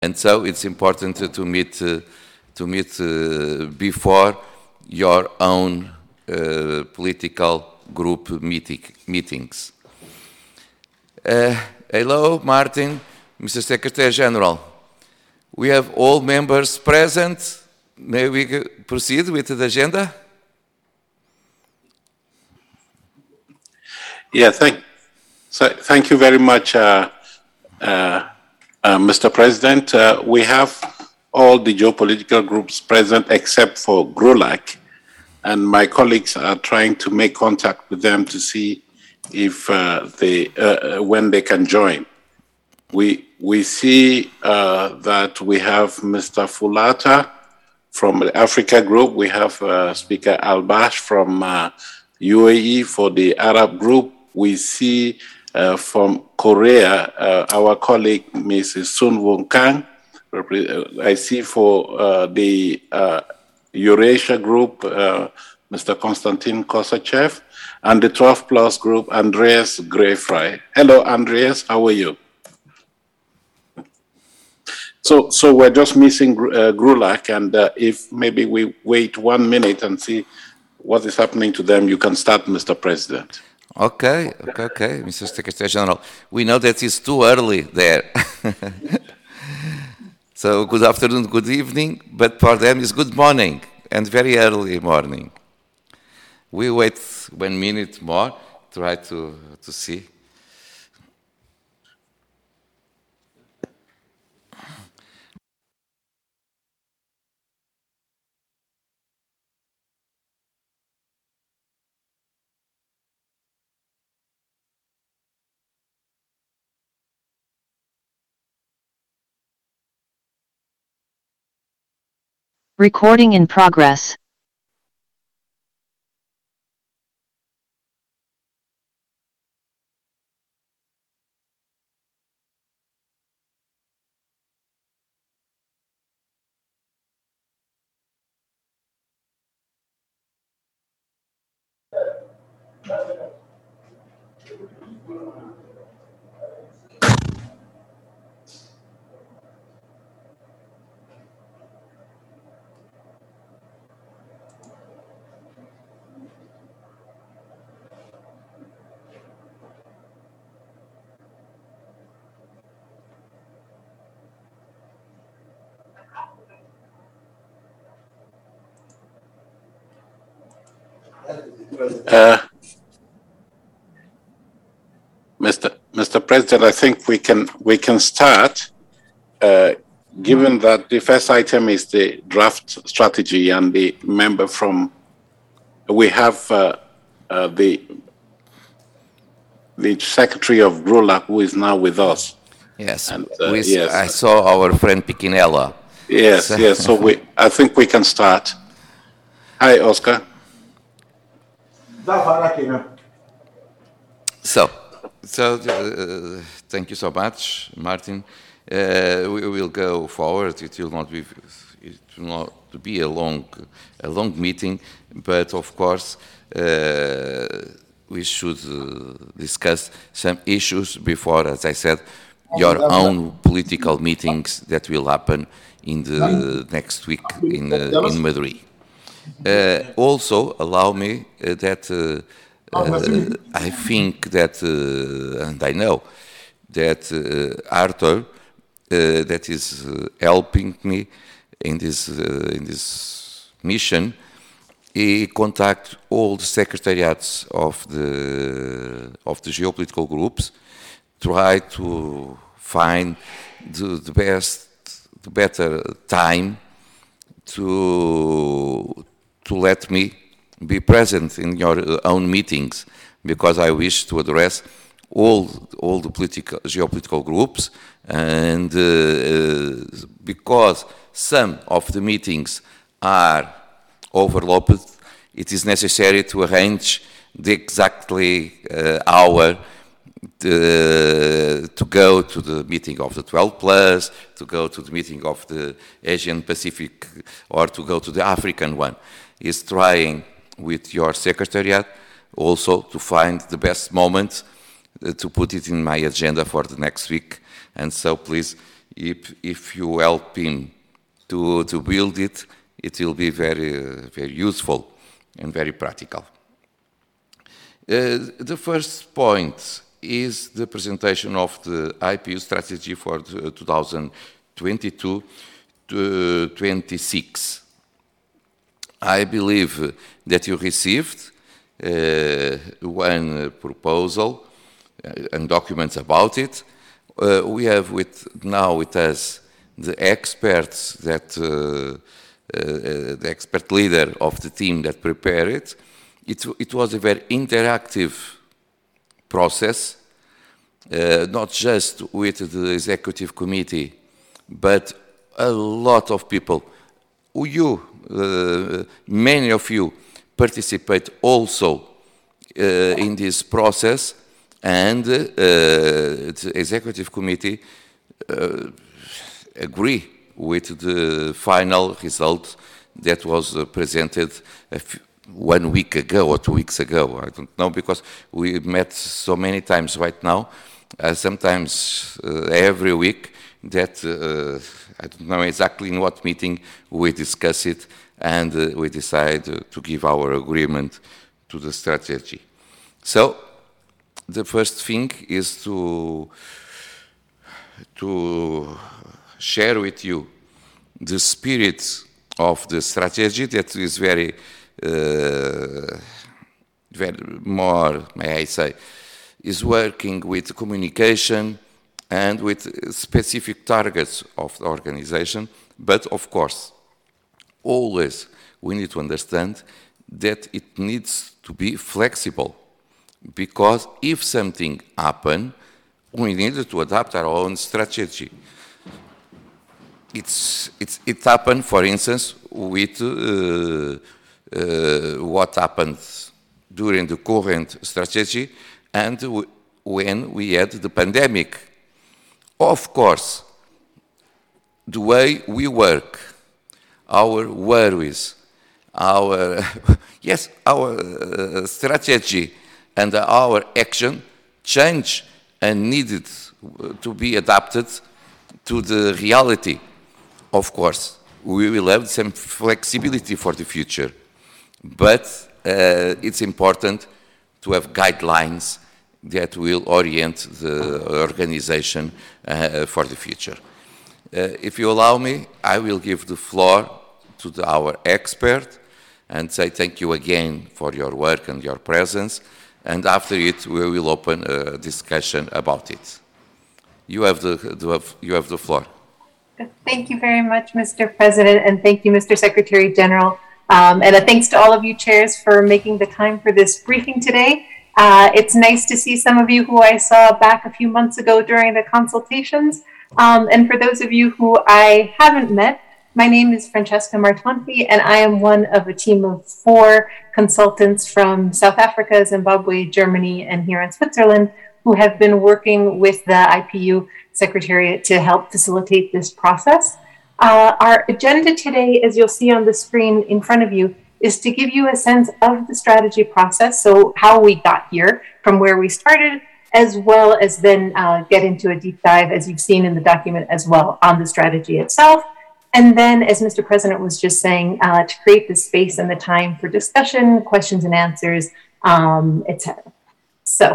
And so it's important to meet before your own political group meetings. Hello, Martin, Mr. Secretary General. We have all members present. May we proceed with the agenda? Yeah, thank you very much, Mr. President. We have all the geopolitical groups present except for GRULAC, and my colleagues are trying to make contact with them to see if when they can join. We see that we have Mr. Fulata from the Africa Group. We have Speaker Al-Bash from UAE for the Arab Group. We see from Korea, our colleague, Mrs. Sun Won Kang. I see for the Eurasia Group, Mr. Konstantin Kosachev, and the 12 Plus Group, Andreas Greyfry. Hello, Andreas, how are you? So we're just missing GRULAC, and if maybe we wait 1 minute and see what is happening to them, you can start, Mr. President. Okay, Mr. Secretary General. We know that it's too early there. So good afternoon, good evening, but for them it's good morning and very early morning. We wait 1 minute more, try to see. Recording in progress. Mr. President, I think we can start, given that the first item is the draft strategy, and the member from we have the Secretary of GRULAC, who is now with us. Yes, and, yes. I saw our friend Piquinella. Yes, yes. So I think we can start. Hi, Oscar. So thank you so much, Martin. We will go forward. It will not be a long meeting, but of course we should discuss some issues before, as I said, your own political meetings that will happen in the next week in Madrid. Also, allow me that I think that, and I know that Arthur, that is helping me in this mission, he contact all the secretariats of the geopolitical groups, try to find the better time to let me be present in your own meetings, because I wish to address all the geopolitical groups, and because some of the meetings are overlapped, it is necessary to arrange the exactly hour to go to the meeting of the 12 Plus, to go to the meeting of the Asian Pacific, or to go to the African one. Is trying with your secretariat also to find the best moment to put it in my agenda for the next week. And so please, if you help him to build it, it will be very useful and very practical. The first point is the presentation of the IPU strategy for 2022-26. I believe that you received one proposal and documents about it. We have now with us the experts that the expert leader of the team that prepared it. It was a very interactive process, not just with the executive committee, but a lot of people. Many of you participate also in this process, and the executive committee agree with the final result that was presented 1 week ago or 2 weeks ago. I don't know, because we met so many times right now, sometimes every week, that I don't know exactly in what meeting we discuss it, and we decide to give our agreement to the strategy. So the first thing is to share with you the spirit of the strategy that is very more, may I say, is working with communication and with specific targets of the organization. But of course, always we need to understand that it needs to be flexible, because if something happens, we need to adapt our own strategy. It happened, for instance, with what happened during the current strategy and when we had the pandemic. Of course, the way we work, our worries, our strategy and our action change and needed to be adapted to the reality. Of course, we will have some flexibility for the future, but it's important to have guidelines that will orient the organization for the future. If you allow me, I will give the floor to our expert and say thank you again for your work and your presence, and after it we will open a discussion about it. You have the floor. Thank you very much, Mr. President, and thank you, Mr. Secretary General. And a thanks to all of you chairs for making the time for this briefing today. It's nice to see some of you who I saw back a few months ago during the consultations. And for those of you who I haven't met, my name is Francesca Martonti, and I am one of a team of 4 consultants from South Africa, Zimbabwe, Germany, and here in Switzerland, who have been working with the IPU Secretariat to help facilitate this process. Our agenda today, as you'll see on the screen in front of you, is to give you a sense of the strategy process, so how we got here from where we started, as well as then get into a deep dive, as you've seen in the document as well, on the strategy itself. And then, as Mr. President was just saying, to create the space and the time for discussion, questions and answers, etc. So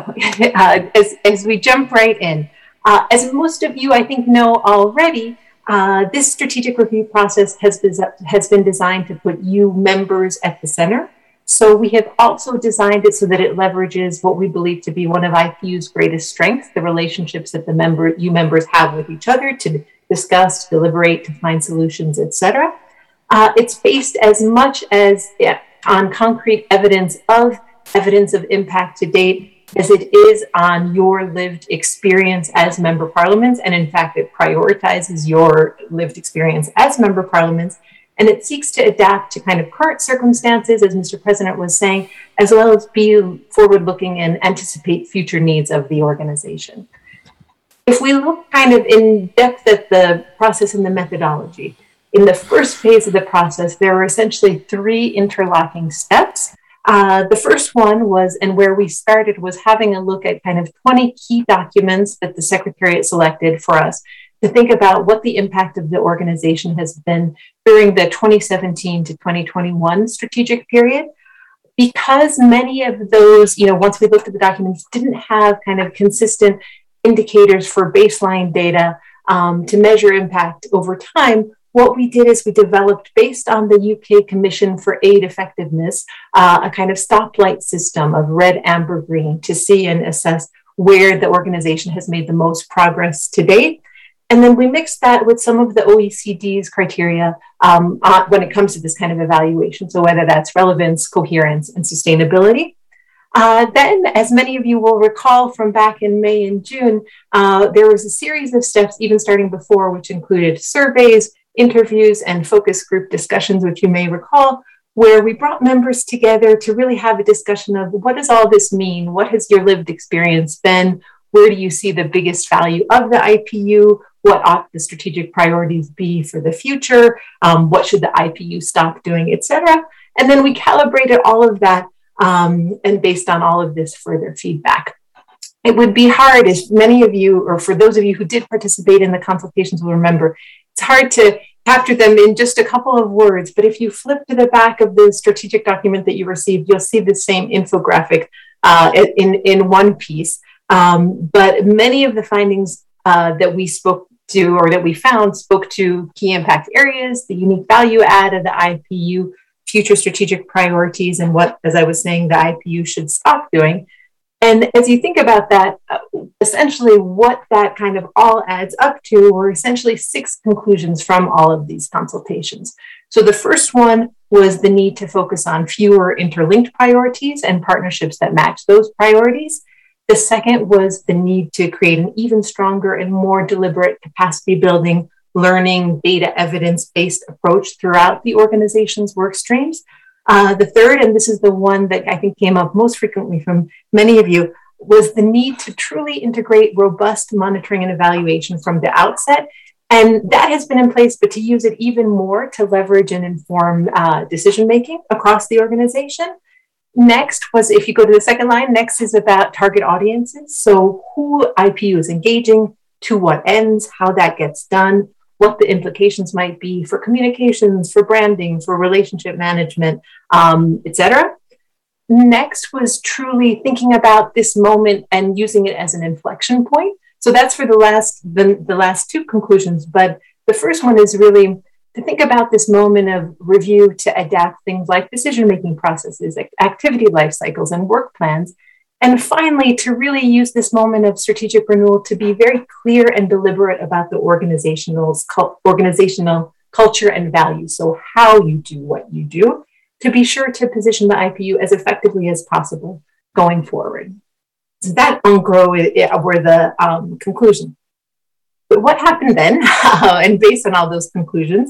as we jump right in, as most of you I think know already, this strategic review process has been designed to put you members at the center. So we have also designed it so that it leverages what we believe to be one of IPU's greatest strengths, the relationships that you members have with each other to discuss, to deliberate, to find solutions, etc. It's based as much as on concrete evidence of impact to date as it is on your lived experience as member parliaments. And in fact, it prioritizes your lived experience as member parliaments. And it seeks to adapt to kind of current circumstances, as Mr. President was saying, as well as be forward-looking and anticipate future needs of the organization. If we look kind of in depth at the process and the methodology, in the first phase of the process, there were essentially 3 interlocking steps. The first one was, and where we started, was having a look at kind of 20 key documents that the Secretariat selected for us to think about what the impact of the organization has been during the 2017 to 2021 strategic period. Because many of those, once we looked at the documents, didn't have kind of consistent indicators for baseline data to measure impact over time, what we did is we developed, based on the UK Commission for Aid Effectiveness, a kind of stoplight system of red, amber, green to see and assess where the organization has made the most progress to date. And then we mixed that with some of the OECD's criteria when it comes to this kind of evaluation. So whether that's relevance, coherence, and sustainability. Then, as many of you will recall from back in May and June, there was a series of steps, even starting before, which included surveys, interviews, and focus group discussions, which you may recall, where we brought members together to really have a discussion of what does all this mean? What has your lived experience been? Where do you see the biggest value of the IPU? What ought the strategic priorities be for the future? What should the IPU stop doing, et cetera? And then we calibrated all of that and based on all of this further feedback. It would be hard, as many of you, or for those of you who did participate in the consultations will remember, it's hard to capture them in just a couple of words, but if you flip to the back of the strategic document that you received, you'll see the same infographic in one piece. But many of the findings that we spoke to, or that we found, spoke to key impact areas, the unique value add of the IPU, future strategic priorities, and what, as I was saying, the IPU should stop doing. And as you think about that, essentially what that kind of all adds up to were essentially 6 conclusions from all of these consultations. So the first one was the need to focus on fewer interlinked priorities and partnerships that match those priorities. The second was the need to create an even stronger and more deliberate capacity building, learning, data evidence-based approach throughout the organization's work streams. The third, and this is the one that I think came up most frequently from many of you, was the need to truly integrate robust monitoring and evaluation from the outset. And that has been in place, but to use it even more to leverage and inform decision-making across the organization. Next was, if you go to the second line, next is about target audiences. So who IPU is engaging, to what ends, how that gets done, what the implications might be for communications, for branding, for relationship management, et cetera. Next was truly thinking about this moment and using it as an inflection point. So that's for the last 2 conclusions. But the first one is really to think about this moment of review to adapt things like decision-making processes, activity life cycles, and work plans. And finally, to really use this moment of strategic renewal to be very clear and deliberate about the organizational culture and values. So how you do what you do, to be sure to position the IPU as effectively as possible going forward. So that, en gros, were the conclusions. But what happened then, and based on all those conclusions,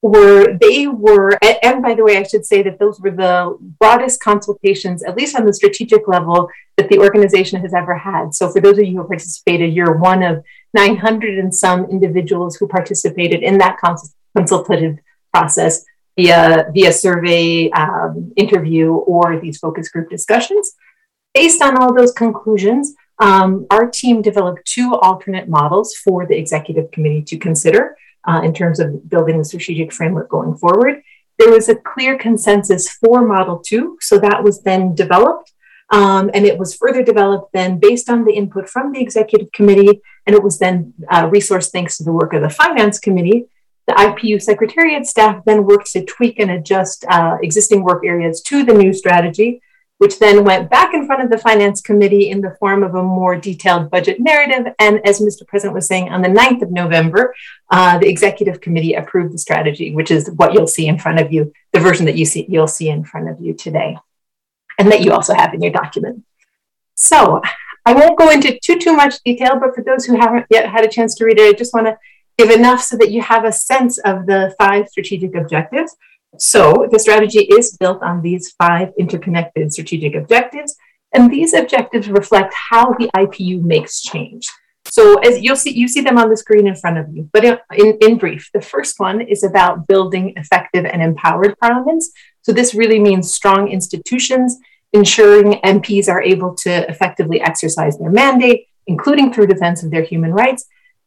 and by the way, I should say that those were the broadest consultations, at least on the strategic level, that the organization has ever had. So for those of you who participated, you're one of 900 and some individuals who participated in that consultative process via survey, interview, or these focus group discussions. Based on all those conclusions, our team developed 2 alternate models for the executive committee to consider in terms of building the strategic framework going forward. There was a clear consensus for Model 2, so that was then developed, and it was further developed then based on the input from the executive committee, and it was then resourced thanks to the work of the finance committee. The IPU Secretariat staff then worked to tweak and adjust existing work areas to the new strategy, which then went back in front of the Finance Committee in the form of a more detailed budget narrative. And as Mr. President was saying, on the 9th of November, the Executive Committee approved the strategy, which is what you'll see in front of you, the version that you'll see in front of you today, and that you also have in your document. So I won't go into too much detail, but for those who haven't yet had a chance to read it, I just want to give enough so that you have a sense of the 5 strategic objectives. So the strategy is built on these 5 interconnected strategic objectives, and these objectives reflect how the IPU makes change. So as you see them on the screen in front of you, but in brief, the first one is about building effective and empowered parliaments. So this really means strong institutions, ensuring MPs are able to effectively exercise their mandate, including through defense of their human rights,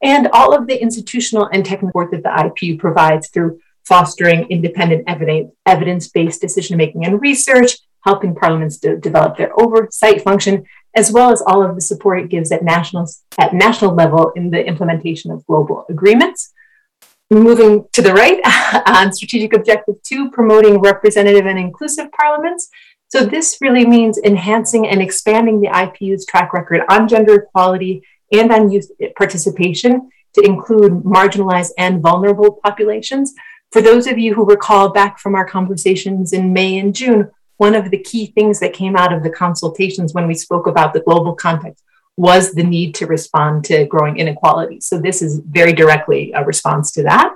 and all of the institutional and technical support that the IPU provides through fostering independent evidence-based decision-making and research, helping parliaments to develop their oversight function, as well as all of the support it gives at national level in the implementation of global agreements. Moving to the right, on strategic objective 2, promoting representative and inclusive parliaments. So this really means enhancing and expanding the IPU's track record on gender equality and on youth participation to include marginalized and vulnerable populations. For those of you who recall back from our conversations in May and June, one of the key things that came out of the consultations when we spoke about the global context was the need to respond to growing inequality. So this is very directly a response to that.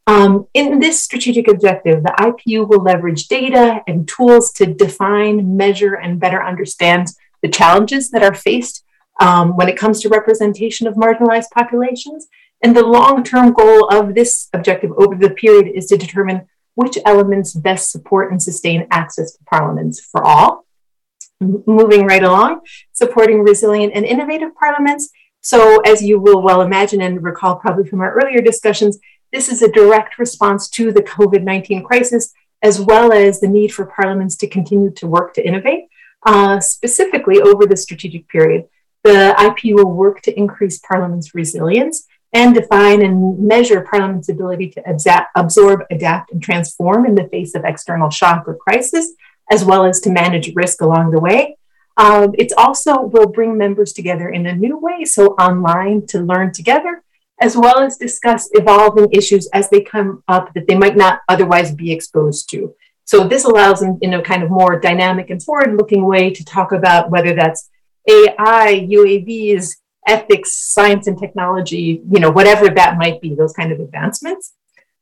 In this strategic objective, the IPU will leverage data and tools to define, measure, and better understand the challenges that are faced when it comes to representation of marginalized populations. And the long-term goal of this objective over the period is to determine which elements best support and sustain access to parliaments for all. Moving right along, supporting resilient and innovative parliaments. So as you will well imagine and recall probably from our earlier discussions, this is a direct response to the COVID-19 crisis, as well as the need for parliaments to continue to work to innovate. Specifically over the strategic period, the IPU will work to increase parliament's resilience and define and measure parliament's ability to absorb, adapt, and transform in the face of external shock or crisis, as well as to manage risk along the way. It also will bring members together in a new way, so online to learn together, as well as discuss evolving issues as they come up that they might not otherwise be exposed to. So this allows them in a kind of more dynamic and forward-looking way to talk about whether that's AI, UAVs, ethics, science and technology, whatever that might be, those kind of advancements.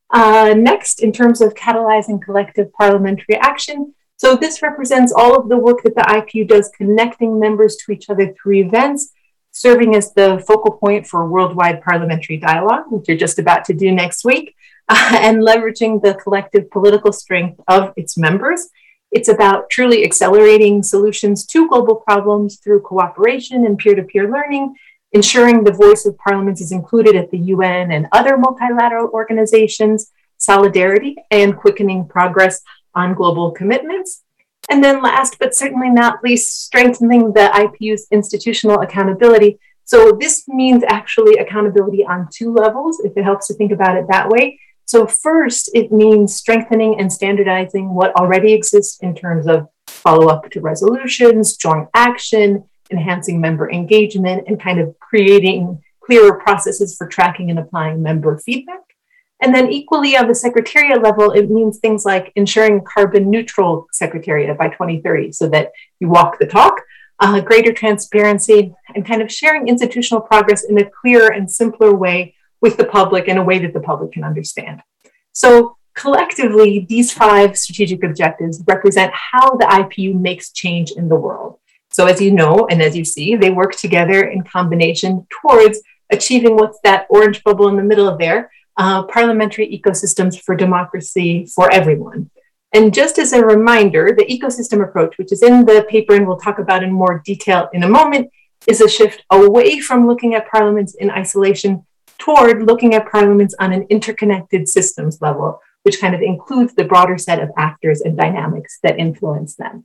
Next, in terms of catalyzing collective parliamentary action, so this represents all of the work that the IPU does connecting members to each other through events, serving as the focal point for worldwide parliamentary dialogue, which you're just about to do next week, and leveraging the collective political strength of its members. It's about truly accelerating solutions to global problems through cooperation and peer-to-peer learning, ensuring the voice of parliaments is included at the UN and other multilateral organizations, solidarity, and quickening progress on global commitments. And then last, but certainly not least, strengthening the IPU's institutional accountability. So this means actually accountability on two levels, if it helps to think about it that way. So first, it means strengthening and standardizing what already exists in terms of follow-up to resolutions, joint action, enhancing member engagement, and kind of creating clearer processes for tracking and applying member feedback. And then equally on the secretariat level, it means things like ensuring carbon neutral secretariat by 2030 so that you walk the talk, greater transparency, and kind of sharing institutional progress in a clearer and simpler way with the public in a way that the public can understand. So collectively, these 5 strategic objectives represent how the IPU makes change in the world. So as you know, and as you see, they work together in combination towards achieving what's that orange bubble in the middle of there, parliamentary ecosystems for democracy for everyone. And just as a reminder, the ecosystem approach, which is in the paper and we'll talk about in more detail in a moment, is a shift away from looking at parliaments in isolation toward looking at parliaments on an interconnected systems level, which kind of includes the broader set of actors and dynamics that influence them.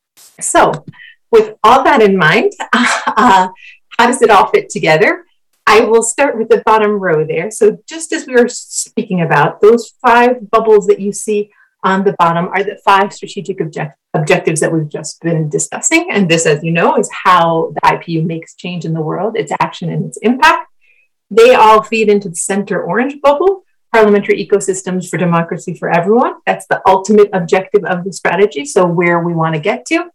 So with all that in mind, how does it all fit together? I will start with the bottom row there. So just as we were speaking about, those 5 bubbles that you see on the bottom are the 5 strategic objectives that we've just been discussing. And this, as you know, is how the IPU makes change in the world, its action and its impact. They all feed into the center orange bubble, parliamentary ecosystems for democracy for everyone. That's the ultimate objective of the strategy, so where we want to get to.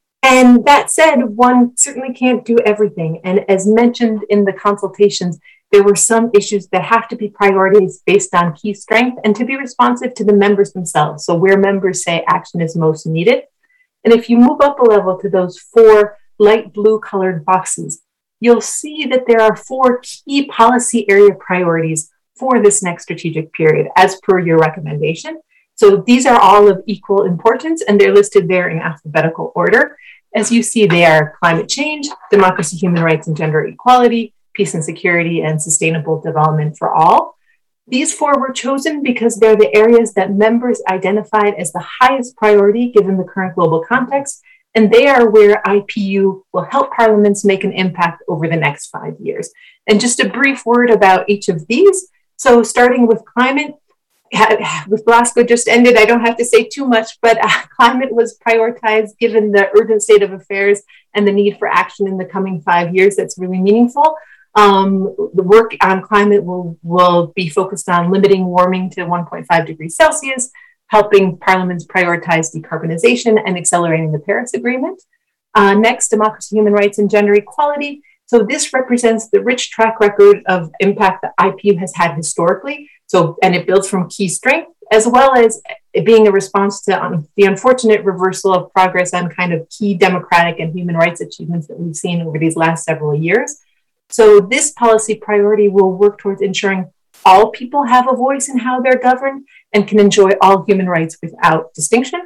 And that said, one certainly can't do everything. And as mentioned in the consultations, there were some issues that have to be priorities based on key strength and to be responsive to the members themselves. So where members say action is most needed. And if you move up a level to those 4 light blue colored boxes, you'll see that there are 4 key policy area priorities for this next strategic period, as per your recommendation. So these are all of equal importance, and they're listed there in alphabetical order. As you see, they are climate change, democracy, human rights, and gender equality, peace and security, and sustainable development for all. These four were chosen because they're the areas that members identified as the highest priority given the current global context, and they are where IPU will help parliaments make an impact over the next 5 years. And just a brief word about each of these. So starting with climate, with Glasgow just ended, I don't have to say too much, but climate was prioritized given the urgent state of affairs and the need for action in the coming 5 years. That's really meaningful. The work on climate will be focused on limiting warming to 1.5 degrees Celsius, helping parliaments prioritize decarbonization and accelerating the Paris Agreement. Next, democracy, human rights, and gender equality. So this represents the rich track record of impact that IPU has had historically. And it builds from key strength, as well as it being a response to the unfortunate reversal of progress on kind of key democratic and human rights achievements that we've seen over these last several years. So this policy priority will work towards ensuring all people have a voice in how they're governed and can enjoy all human rights without distinction.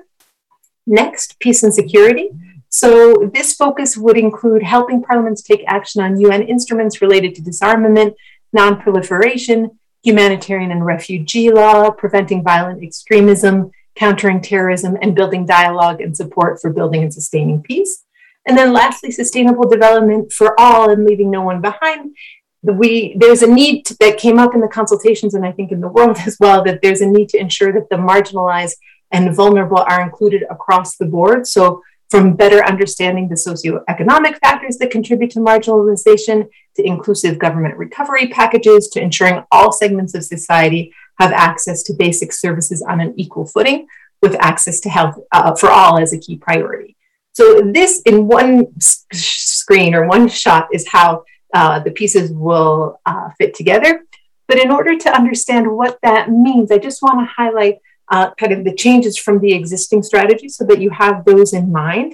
Next, peace and security. So this focus would include helping parliaments take action on UN instruments related to disarmament, non-proliferation, humanitarian and refugee law, preventing violent extremism, countering terrorism, and building dialogue and support for building and sustaining peace. And then lastly, sustainable development for all and leaving no one behind. There's a need that came up in the consultations, and I think in the world as well, that there's a need to ensure that the marginalized and vulnerable are included across the board. So from better understanding the socioeconomic factors that contribute to marginalization, to inclusive government recovery packages, to ensuring all segments of society have access to basic services on an equal footing, with access to health for all as a key priority. So this in one screen or one shot is how the pieces will fit together. But in order to understand what that means, I just want to highlight kind of the changes from the existing strategy so that you have those in mind.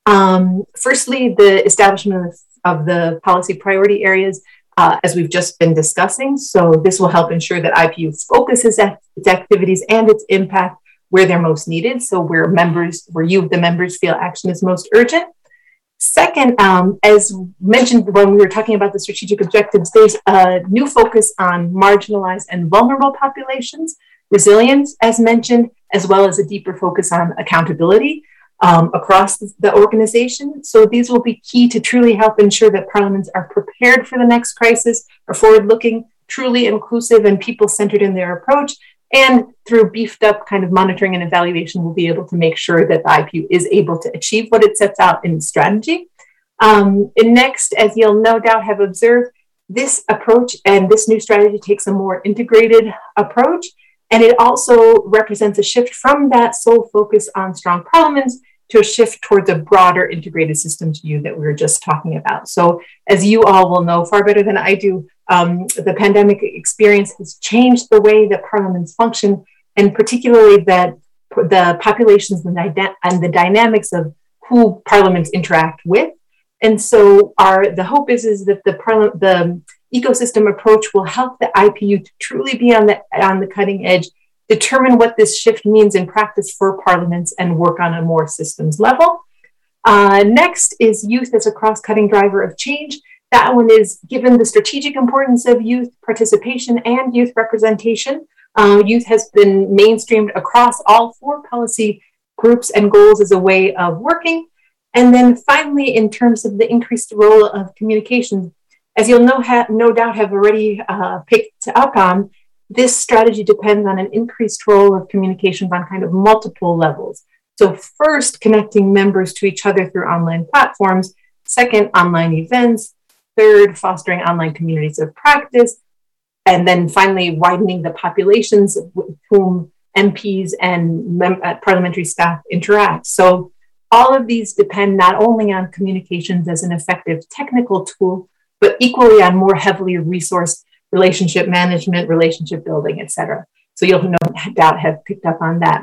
Firstly, the establishment of the policy priority areas, as we've just been discussing. So this will help ensure that IPU focuses its activities and its impact where they're most needed. So where you, the members, feel action is most urgent. Second, as mentioned when we were talking about the strategic objectives, there's a new focus on marginalized and vulnerable populations, resilience, as mentioned, as well as a deeper focus on accountability across the organization. So these will be key to truly help ensure that parliaments are prepared for the next crisis, are forward-looking, truly inclusive, and people-centered in their approach. And through beefed up kind of monitoring and evaluation, we'll be able to make sure that the IPU is able to achieve what it sets out in strategy. And next, as you'll no doubt have observed, this approach and this new strategy takes a more integrated approach. And it also represents a shift from that sole focus on strong parliaments to a shift towards a broader integrated systems view that we were just talking about. So as you all will know far better than I do, the pandemic experience has changed the way that parliaments function, and particularly that the populations and the dynamics of who parliaments interact with. And so the hope is that the ecosystem approach will help the IPU to truly be on the cutting edge, determine what this shift means in practice for parliaments, and work on a more systems level. Next is youth as a cross-cutting driver of change. That one is given the strategic importance of youth participation and youth representation. Youth has been mainstreamed across all four policy groups and goals as a way of working. And then finally, in terms of the increased role of communication, as you'll no doubt have already picked up on, this strategy depends on an increased role of communications on kind of multiple levels. So first, connecting members to each other through online platforms. Second, online events. Third, fostering online communities of practice. And then finally, widening the populations with whom MPs and parliamentary staff interact. So all of these depend not only on communications as an effective technical tool, but equally on more heavily resourced relationship management, relationship building, et cetera. So you'll no doubt have picked up on that.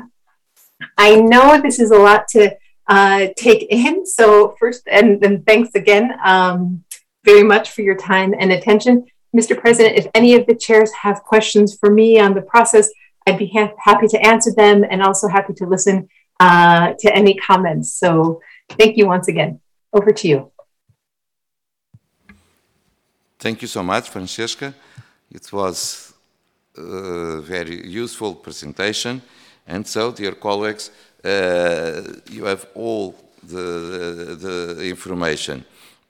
I know this is a lot to take in. So first, and thanks again very much for your time and attention. Mr. President, if any of the chairs have questions for me on the process, I'd be happy to answer them, and also happy to listen to any comments. So thank you once again. Over to you. Thank you so much, Francesca. It was a very useful presentation. And so, dear colleagues, you have all the information.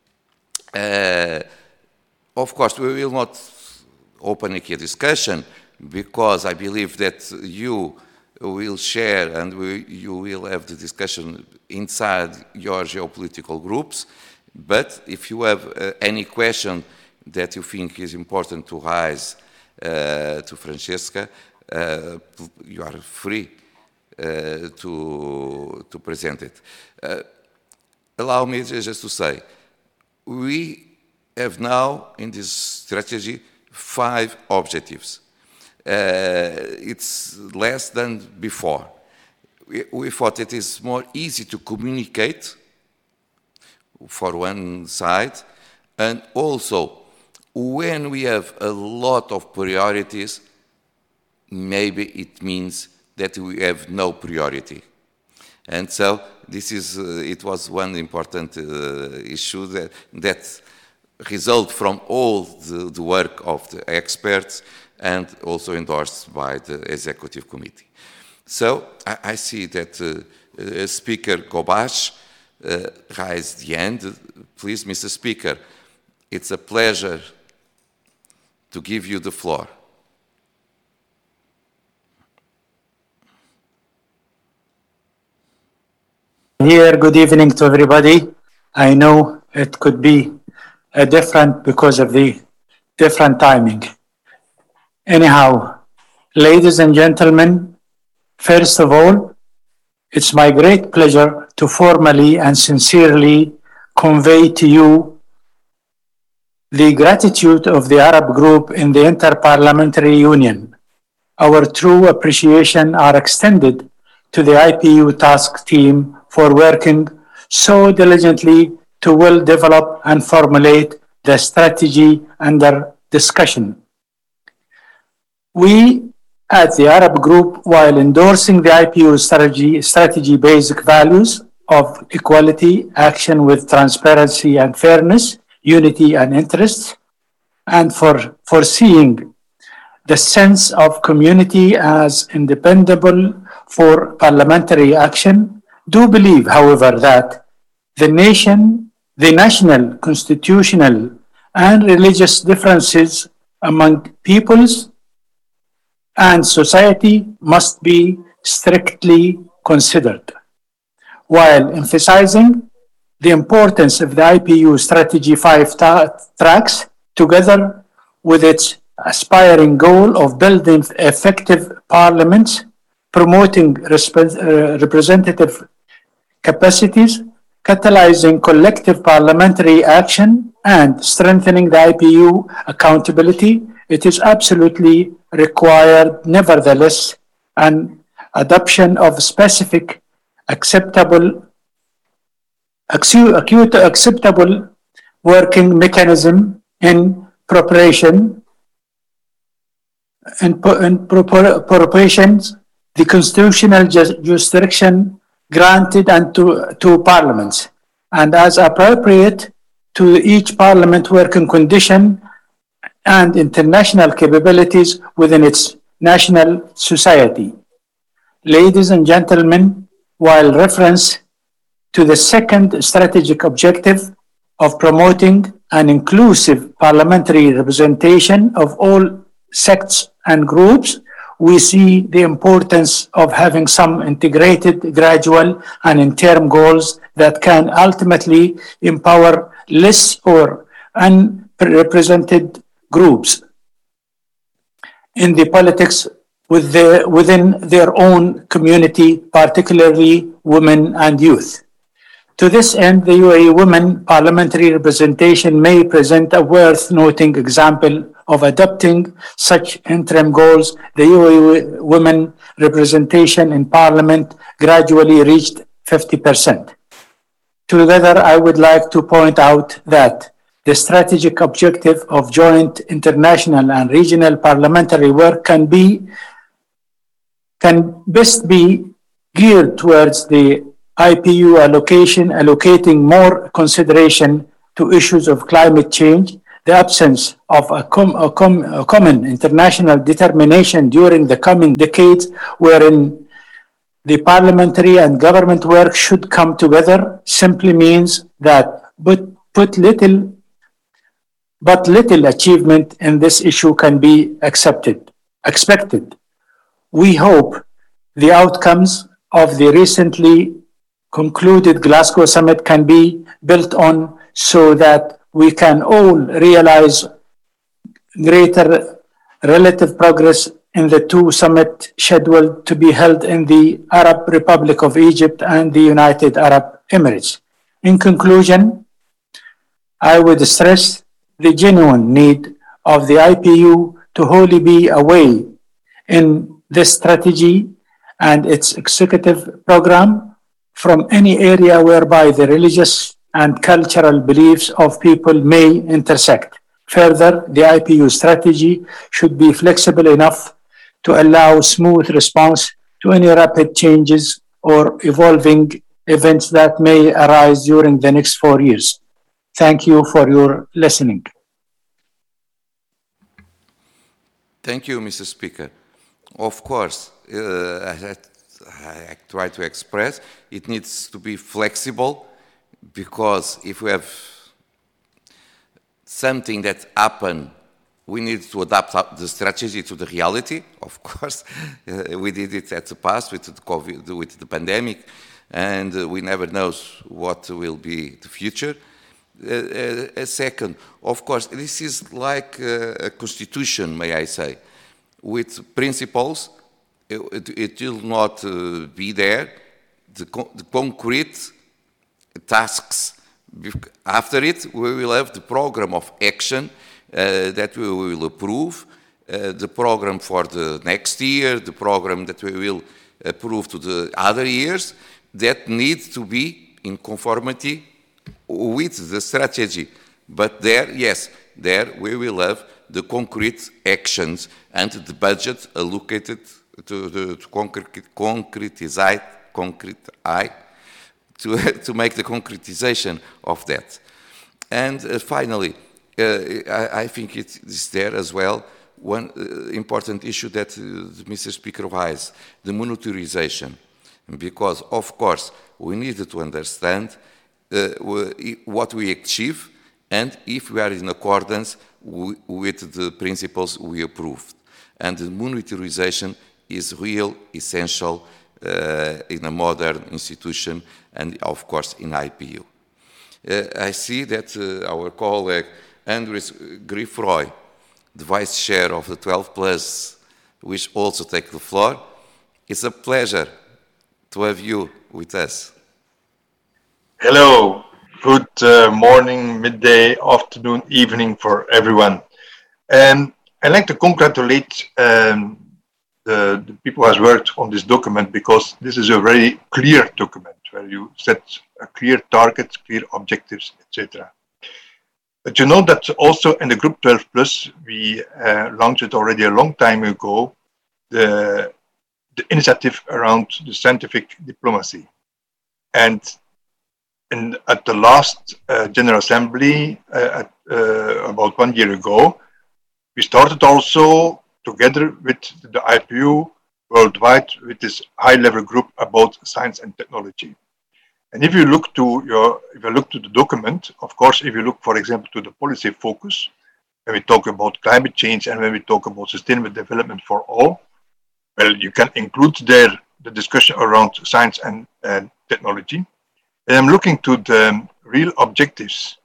Of course, we will not open a discussion because I believe that you will share and you will have the discussion inside your geopolitical groups. But if you have any question that you think is important to raise to Francesca, you are free to present it. Allow me just to say, we have now in this strategy 5 objectives. It's less than before. We thought it is more easy to communicate for one side, and also when we have a lot of priorities, maybe it means that we have no priority. And so this is, it was one important issue that result from all the work of the experts and also endorsed by the executive committee. So I see that Speaker Gobash raised the hand. Please, Mr. Speaker, it's a pleasure to give you the floor. Here, good evening to everybody. I know it could be different because of the different timing. Anyhow, ladies and gentlemen, first of all, it's my great pleasure to formally and sincerely convey to you the gratitude of the Arab Group in the Inter-Parliamentary Union. Our true appreciation are extended to the IPU task team for working so diligently to well develop and formulate the strategy under discussion. We at the Arab Group, while endorsing the IPU strategy basic values of equality, action with transparency and fairness, unity and interests, and for foreseeing the sense of community as independable for parliamentary action, do believe, however, that the national, constitutional, and religious differences among peoples and society must be strictly considered, while emphasizing the importance of the IPU Strategy 5 tracks, together with its aspiring goal of building effective parliaments, promoting representative capacities, catalyzing collective parliamentary action, and strengthening the IPU accountability. It is absolutely required, nevertheless, an adoption of specific, acceptable working mechanism in preparations, the constitutional jurisdiction granted and to parliaments, and as appropriate to each parliament working condition and international capabilities within its national society. Ladies and gentlemen, while reference to the second strategic objective of promoting an inclusive parliamentary representation of all sects and groups, we see the importance of having some integrated, gradual, and interim goals that can ultimately empower less or unrepresented groups in the politics within their own community, particularly women and youth. To this end, the UAE women parliamentary representation may present a worth noting example of adopting such interim goals. The UAE women representation in parliament gradually reached 50%. Together, I would like to point out that the strategic objective of joint international and regional parliamentary work can best be geared towards the IPU allocating more consideration to issues of climate change, the absence of a common international determination during the coming decades, wherein the parliamentary and government work should come together, simply means that little achievement in this issue can be expected. We hope the outcomes of the recently concluded Glasgow summit can be built on, so that we can all realize greater relative progress in the two summits scheduled to be held in the Arab Republic of Egypt and the United Arab Emirates. In conclusion, I would stress the genuine need of the IPU to wholly be away in this strategy and its executive program from any area whereby the religious and cultural beliefs of people may intersect. Further, the IPU strategy should be flexible enough to allow smooth response to any rapid changes or evolving events that may arise during the next 4 years. Thank you for your listening. Thank you, Mr. Speaker. Of course, I try to express, it needs to be flexible, because if we have something that happened, we need to adapt the strategy to the reality. Of course, we did it at the past with the COVID, with the pandemic, and we never know what will be the future. A second, of course, this is like a constitution, may I say, with principles. It will not be there, the concrete tasks. After it, we will have the program of action that we will approve, the program for the next year, the program that we will approve to the other years, that needs to be in conformity with the strategy. But there, yes, there we will have the concrete actions and the budget allocated to concretize, to make the concretization of that. And finally, I think it is there as well one important issue that Mr. Speaker raised, the monitorization. Because, of course, we need to understand what we achieve and if we are in accordance with the principles we approved. And the monitorization is real, essential in a modern institution and, of course, in IPU. I see that our colleague Andres Griffroy, the Vice Chair of the 12+, which also take the floor. It's a pleasure to have you with us. Hello, good morning, midday, afternoon, evening for everyone. I'd like to congratulate the people who has worked on this document, because this is a very clear document where you set a clear targets, clear objectives, etc. But you know that also in the Group 12+, we launched it already a long time ago, the initiative around the scientific diplomacy. And at the last General Assembly, about 1 year ago, we started also together with the IPU worldwide with this high-level group about science and technology. And if you look to the document, of course, if you look, for example, to the policy focus, when we talk about climate change and when we talk about sustainable development for all, well, you can include there the discussion around science and technology. And I'm looking to the real objectives.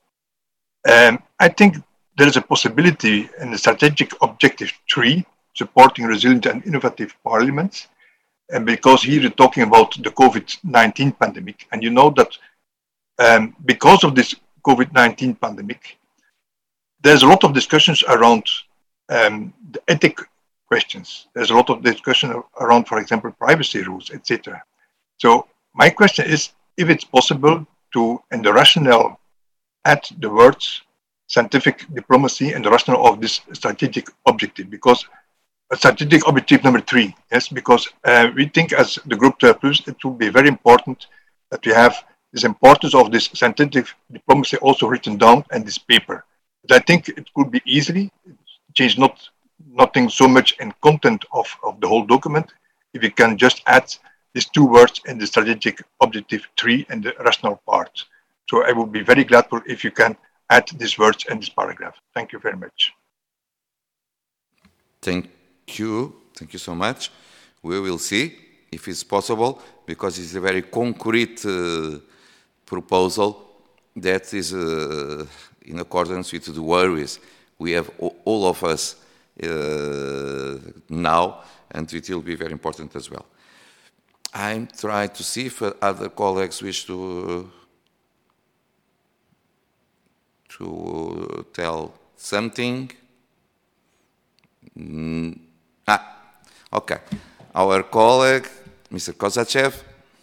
I think there is a possibility in the strategic objective 3, supporting resilient and innovative parliaments. And because here you're talking about the COVID-19 pandemic, and you know that because of this COVID-19 pandemic, there's a lot of discussions around the ethic questions. There's a lot of discussion around, for example, privacy rules, etc. So my question is, if it's possible to, in the rationale, add the words scientific diplomacy and the rationale of this strategic objective, because strategic objective number 3, yes, because we think as the Group 12+, it will be very important that we have this importance of this scientific diplomacy also written down in this paper. But I think it could be easily change nothing so much in content of the whole document if we can just add these two words in the strategic objective 3 and the rational part. So I would be very grateful if you can add these words in this paragraph. Thank you very much. Thank you so much. We will see if it's possible, because it's a very concrete proposal that is in accordance with the worries we have all of us now, and it will be very important as well. I'm trying to see if other colleagues wish to tell something. Okay. Our colleague, Mr. Kozachev,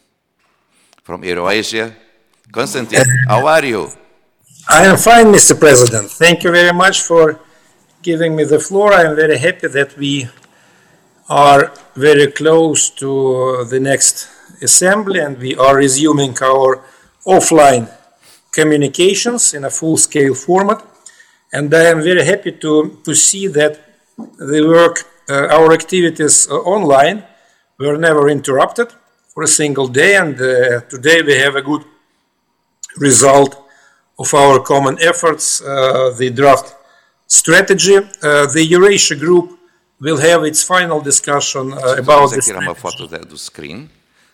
from Eurasia. Konstantin, how are you? I am fine, Mr. President. Thank you very much for giving me the floor. I am very happy that we are very close to the next assembly and we are resuming our offline communications in a full-scale format. And I am very happy to see that the work, our activities online were never interrupted for a single day. And today we have a good result of our common efforts, the draft strategy. The Eurasia Group will have its final discussion about this. Do screen.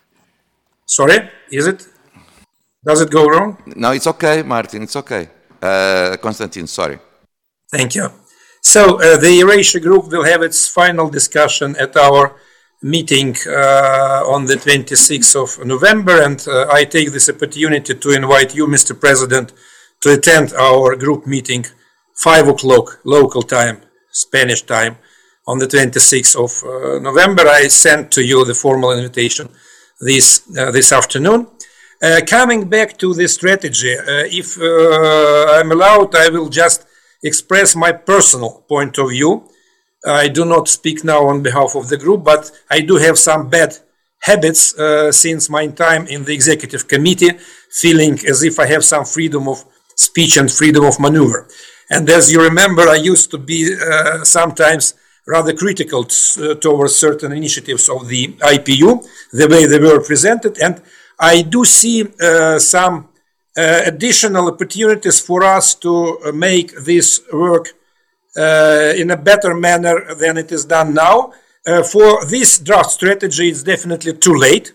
Sorry, is it? Does it go wrong? No, it's okay, Martin, it's okay. Konstantin, sorry. Thank you. So the Eurasia Group will have its final discussion at our meeting on the 26th of November, and I take this opportunity to invite you, Mr. President, to attend our group meeting 5 o'clock local time, Spanish time, on the 26th of November. I sent to you the formal invitation this afternoon. Coming back to the strategy, if I'm allowed, I will just express my personal point of view. I do not speak now on behalf of the group, but I do have some bad habits since my time in the executive committee, feeling as if I have some freedom of speech and freedom of maneuver. And as you remember, I used to be sometimes rather critical towards certain initiatives of the IPU, the way they were presented. And I do see some additional opportunities for us to make this work in a better manner than it is done now. For this draft strategy, it's definitely too late.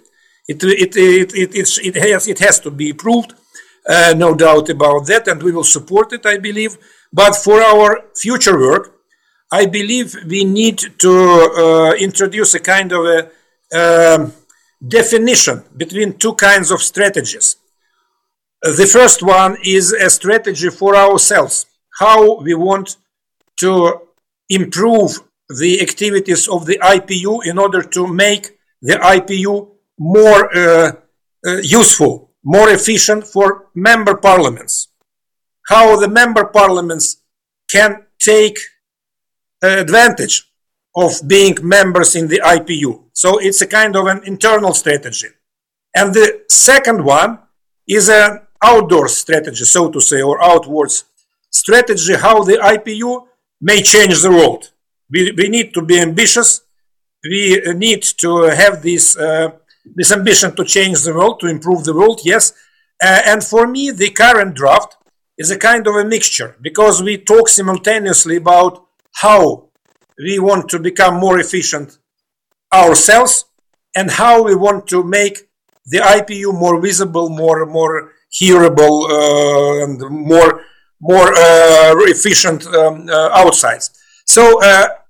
It has to be approved, no doubt about that, and we will support it, I believe. But for our future work, I believe we need to introduce a kind of a definition between two kinds of strategies. The first one is a strategy for ourselves, how we want to improve the activities of the IPU in order to make the IPU more useful, more efficient for member parliaments. How the member parliaments can take advantage of being members in the IPU. So it's a kind of an internal strategy. And the second one is an outdoor strategy, so to say, or outwards strategy, how the IPU may change the world. We need to be ambitious. We need to have this ambition to change the world, to improve the world, yes. And for me, the current draft is a kind of a mixture, because we talk simultaneously about how we want to become more efficient ourselves and how we want to make the IPU more visible, more hearable, and more efficient outside. So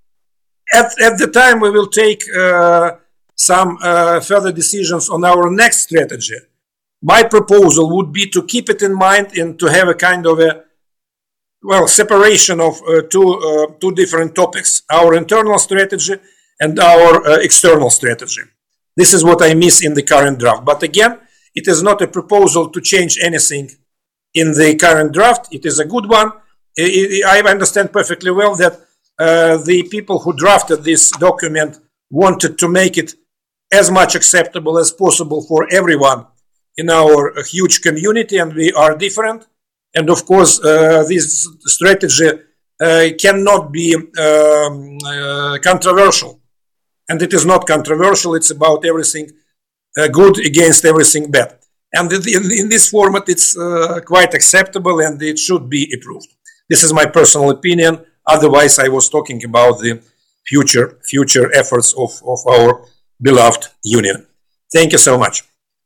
at the time we will take some further decisions on our next strategy. My proposal would be to keep it in mind and to have a kind of a separation of two different topics: our internal strategy and our external strategy. This is what I miss in the current draft. But again, it is not a proposal to change anything in the current draft. It is a good one. I understand perfectly well that the people who drafted this document wanted to make it as much acceptable as possible for everyone in our huge community, and we are different. And of course, this strategy cannot be controversial. And it is not controversial. It's about everything good against everything bad. And in this format, it's quite acceptable and it should be approved. This is my personal opinion. Otherwise, I was talking about the future efforts of our beloved union. Thank you so much.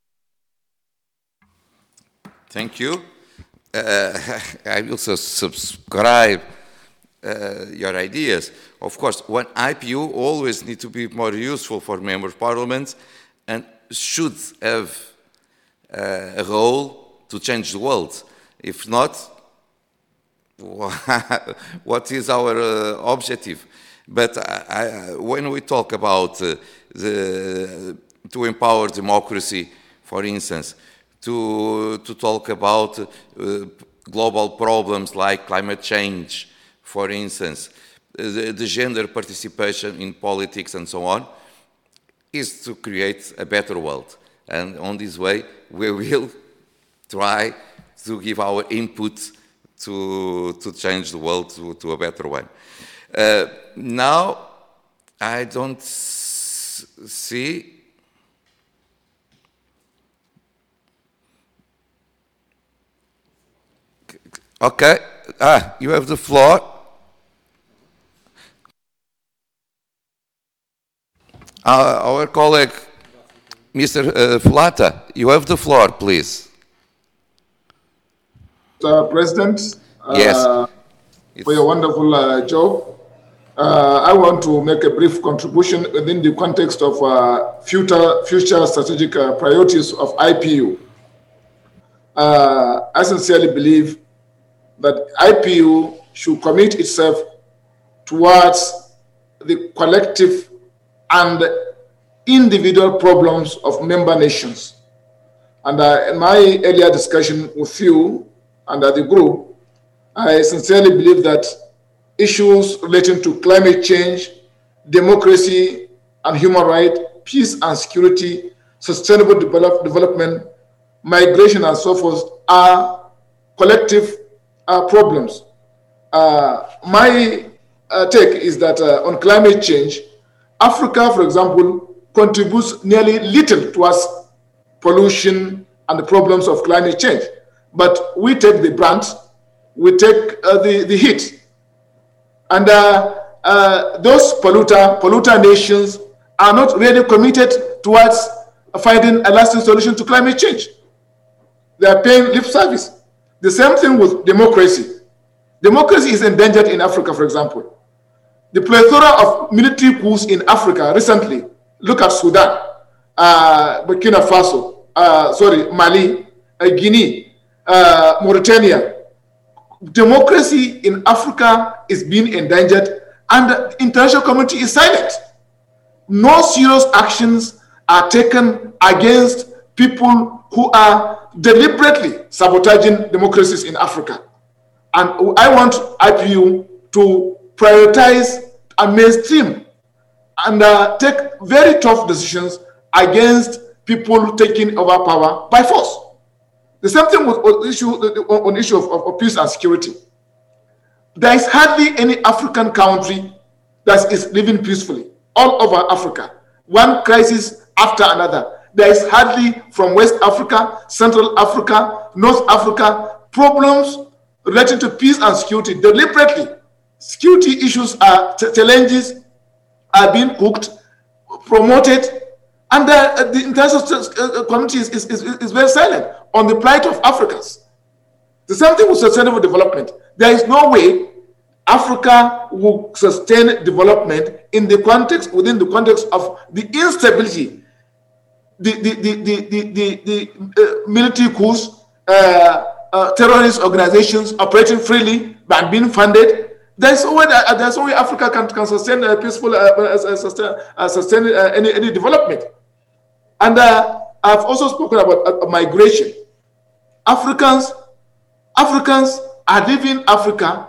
Thank you. I also subscribe your ideas. Of course, one IPU always need to be more useful for member parliaments and should have a role to change the world. If not, what is our objective? But when we talk about to empower democracy, for instance, to talk about global problems like climate change, for instance, the gender participation in politics and so on, is to create a better world. And on this way, we will try to give our input to change the world to a better one. Now, I don't see. Okay, you have the floor. Our colleague, Mr. Flata, you have the floor, please. President, yes. For your wonderful job. I want to make a brief contribution within the context of future strategic priorities of IPU. I sincerely believe that IPU should commit itself towards the collective and individual problems of member nations. And in my earlier discussion with you and the group, I sincerely believe that issues relating to climate change, democracy and human rights, peace and security, sustainable development, migration and so forth are collective problems. My take is that on climate change, Africa, for example, contributes nearly little towards pollution and the problems of climate change. But we take the brunt, we take the hit. And those polluter nations are not really committed towards finding a lasting solution to climate change. They are paying lip service. The same thing with democracy. Democracy is endangered in Africa, for example. The plethora of military coups in Africa recently, look at Sudan, Burkina Faso, Mali, Guinea, Mauritania. Democracy in Africa is being endangered and the international community is silent. No serious actions are taken against people who are deliberately sabotaging democracies in Africa. And I want IPU to prioritize and mainstream and take very tough decisions against people taking over power by force. The same thing with on issue of peace and security. There is hardly any African country that is living peacefully all over Africa. One crisis after another. There is hardly from West Africa, Central Africa, North Africa, problems relating to peace and security deliberately. Security issues challenges are being cooked, promoted, and the international community is very silent on the plight of Africans. The same thing with sustainable development. There is no way Africa will sustain development within the context of the instability, the military coups, terrorist organizations operating freely and being funded. There's no way Africa can sustain a peaceful, sustain any development. And I've also spoken about migration. Africans are leaving Africa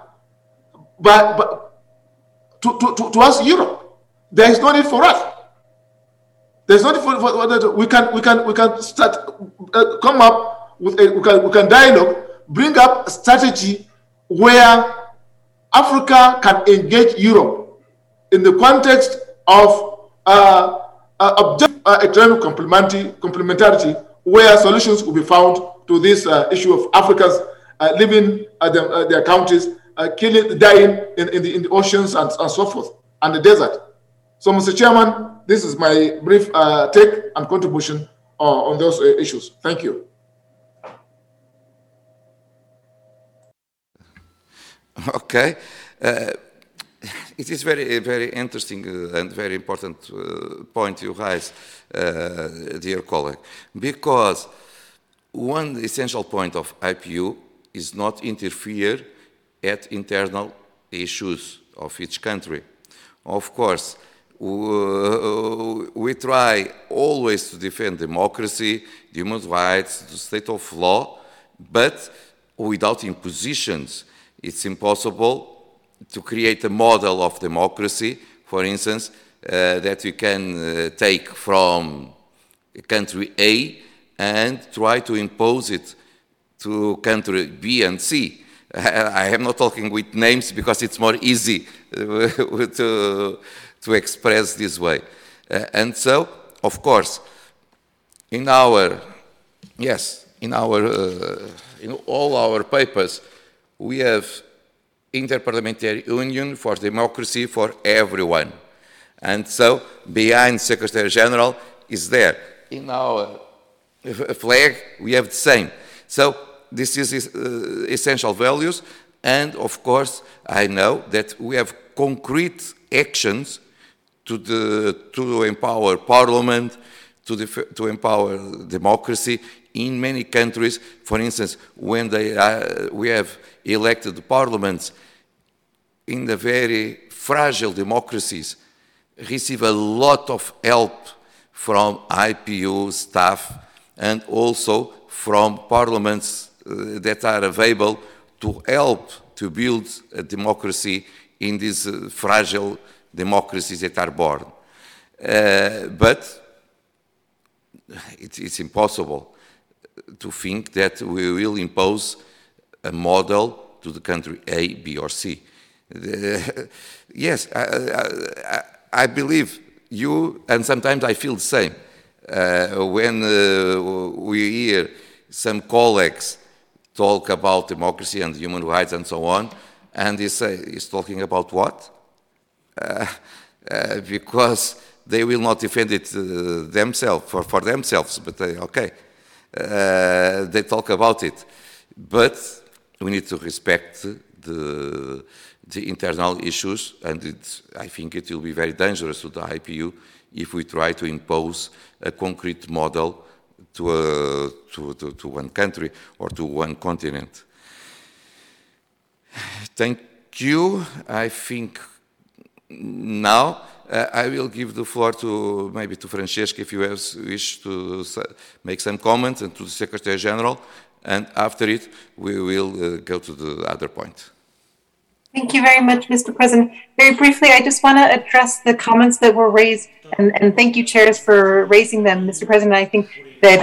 towards Europe. There is no need for us. There's no need for we can start come up with we can dialogue bring up a strategy where Africa can engage Europe in the context of objective economic complementarity, where solutions will be found to this issue of Africa's living their countries, dying in the oceans and so forth, and the desert. So, Mr. Chairman, this is my brief take and contribution on those issues. Thank you. Okay. It is very, very interesting and very important point you raise, dear colleague, because one essential point of IPU is not interfere at internal issues of each country. Of course, we try always to defend democracy, human rights, the state of law, but without impositions. It's impossible to create a model of democracy, for instance, that we can take from country A and try to impose it to country B and C. I am not talking with names because it's more easy to express this way. And so, of course, in all our papers, we have Interparliamentary Union for Democracy for Everyone. And so, behind Secretary General is there. In our flag, we have the same. So, this is essential values. And, of course, I know that we have concrete actions to empower Parliament, to empower democracy in many countries. For instance, when we have elected parliaments in the very fragile democracies, receive a lot of help from IPU staff and also from parliaments that are available to help to build a democracy in these fragile democracies that are born. But it's impossible to think that we will impose a model to the country A, B, or C. Yes, I believe you, and sometimes I feel the same. When we hear some colleagues talk about democracy and human rights and so on, and they say, he's talking about what? Because they will not defend it themselves, for themselves, but okay. They talk about it. But we need to respect the internal issues, and I think it will be very dangerous to the IPU if we try to impose a concrete model to one country or to one continent. Thank you. I think now I will give the floor to maybe to Francesca if you wish to make some comments, and to the Secretary General, and after it we will go to the other point. Thank you very much, Mr. President. Very briefly, I just want to address the comments that were raised, and thank you, chairs, for raising them, Mr. President. I think that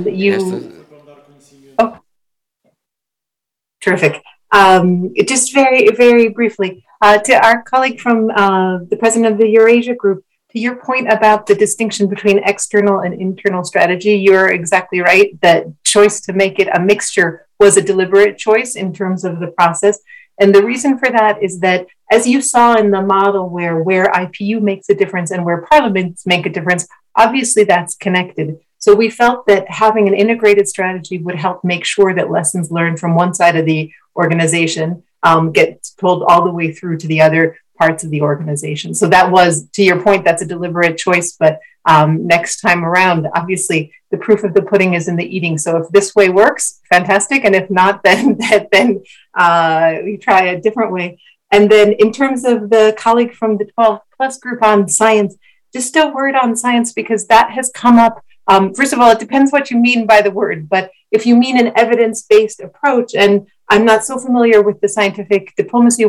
Oh, terrific. Just very, very briefly, to our colleague from the president of the Eurasia Group, to your point about the distinction between external and internal strategy, you're exactly right. The choice to make it a mixture was a deliberate choice in terms of the process. And the reason for that is that, as you saw in the model where IPU makes a difference and where parliaments make a difference, obviously that's connected. So we felt that having an integrated strategy would help make sure that lessons learned from one side of the organization get told all the way through to the other parts of the organization. So that was, to your point, that's a deliberate choice. But next time around, obviously, the proof of the pudding is in the eating. So if this way works, fantastic. And if not, then we try a different way. And then in terms of the colleague from the 12 Plus group on science, just a word on science, because that has come up. First of all, it depends what you mean by the word, but if you mean an evidence-based approach, and I'm not so familiar with the scientific diplomacy work,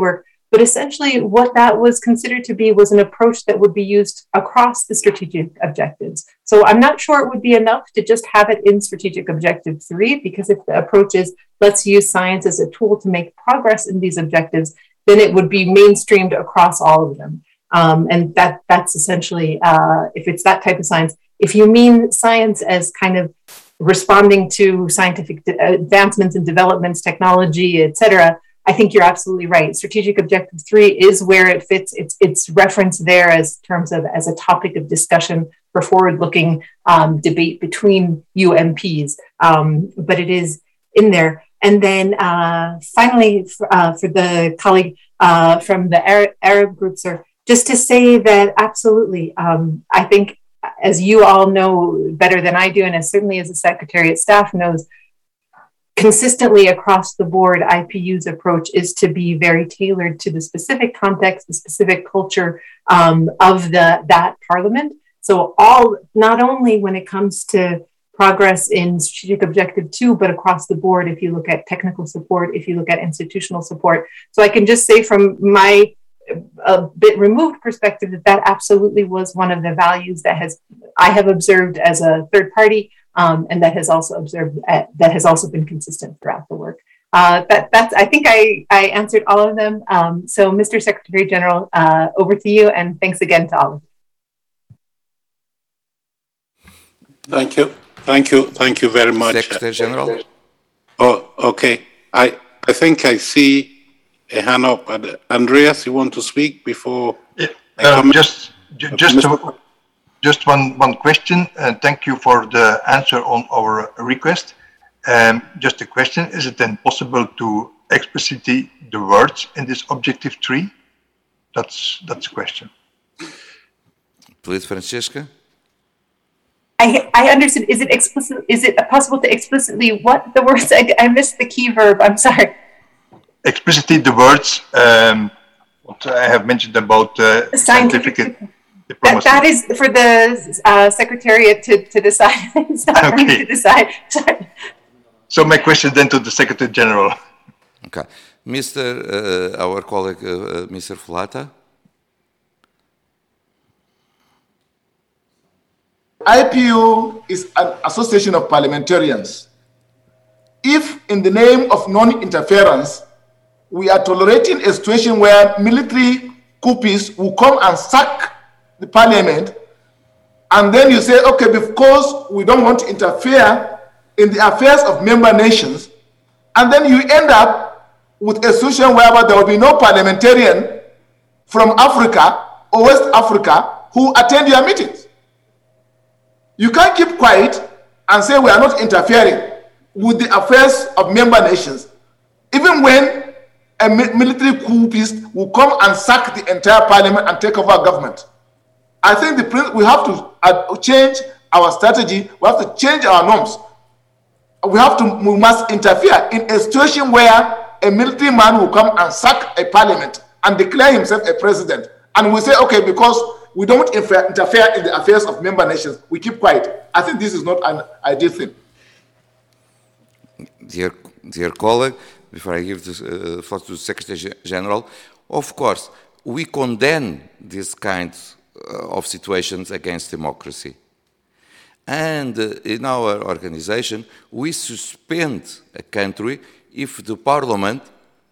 But essentially what that was considered to be was an approach that would be used across the strategic objectives. So I'm not sure it would be enough to just have it in strategic objective 3, because if the approach is let's use science as a tool to make progress in these objectives, then it would be mainstreamed across all of them. And that's essentially, if it's that type of science, if you mean science as kind of responding to scientific advancements and developments, technology, et cetera, I think you're absolutely right. Strategic Objective 3 is where it fits. It's referenced there as terms of as a topic of discussion for forward-looking debate between UMPs, but it is in there. And then finally, for the colleague from the Arab group, sir, just to say that absolutely, I think, as you all know better than I do, and as certainly as the Secretariat staff knows, consistently across the board, IPU's approach is to be very tailored to the specific context, the specific culture of that parliament. So not only when it comes to progress in strategic objective 2, but across the board, if you look at technical support, if you look at institutional support. So I can just say from my a bit removed perspective that absolutely was one of the values that I have observed as a third party, and that has also been consistent throughout the work. That's I think I answered all of them. So Mr. Secretary General, over to you, and thanks again to all of you. Thank you very much, Secretary General. Oh, okay. I think I see a hand up. Andreas, you want to speak before? Just one question, and thank you for the answer on our request. Just a question: is it then possible to explicitly the words in this objective 3? That's the question. Please, Francisca. I understood. Is it explicit? Is it possible to explicitly what the words? I missed the key verb. I'm sorry. Explicitly the words what I have mentioned about scientific diplomacy. That is for the Secretariat to decide. It's not for me to decide. Sorry. So my question then to the Secretary General. Okay, our colleague, Mr. Flata. IPU is an association of parliamentarians. If in the name of non-interference, we are tolerating a situation where military coupists will come and sack the parliament, and then you say, okay, because we don't want to interfere in the affairs of member nations, and then you end up with a situation whereby there will be no parliamentarian from Africa or West Africa who attend your meetings. You can't keep quiet and say we are not interfering with the affairs of member nations, even when a military coupist will come and sack the entire parliament and take over government. I think we have to change our strategy. We have to change our norms. We must interfere in a situation where a military man will come and sack a parliament and declare himself a president. And we say, okay, because we don't interfere in the affairs of member nations, we keep quiet. I think this is not an ideal thing. Dear colleague, before I give the floor to the Secretary General, of course, we condemn these kinds of situations against democracy. And in our organization, we suspend a country if the parliament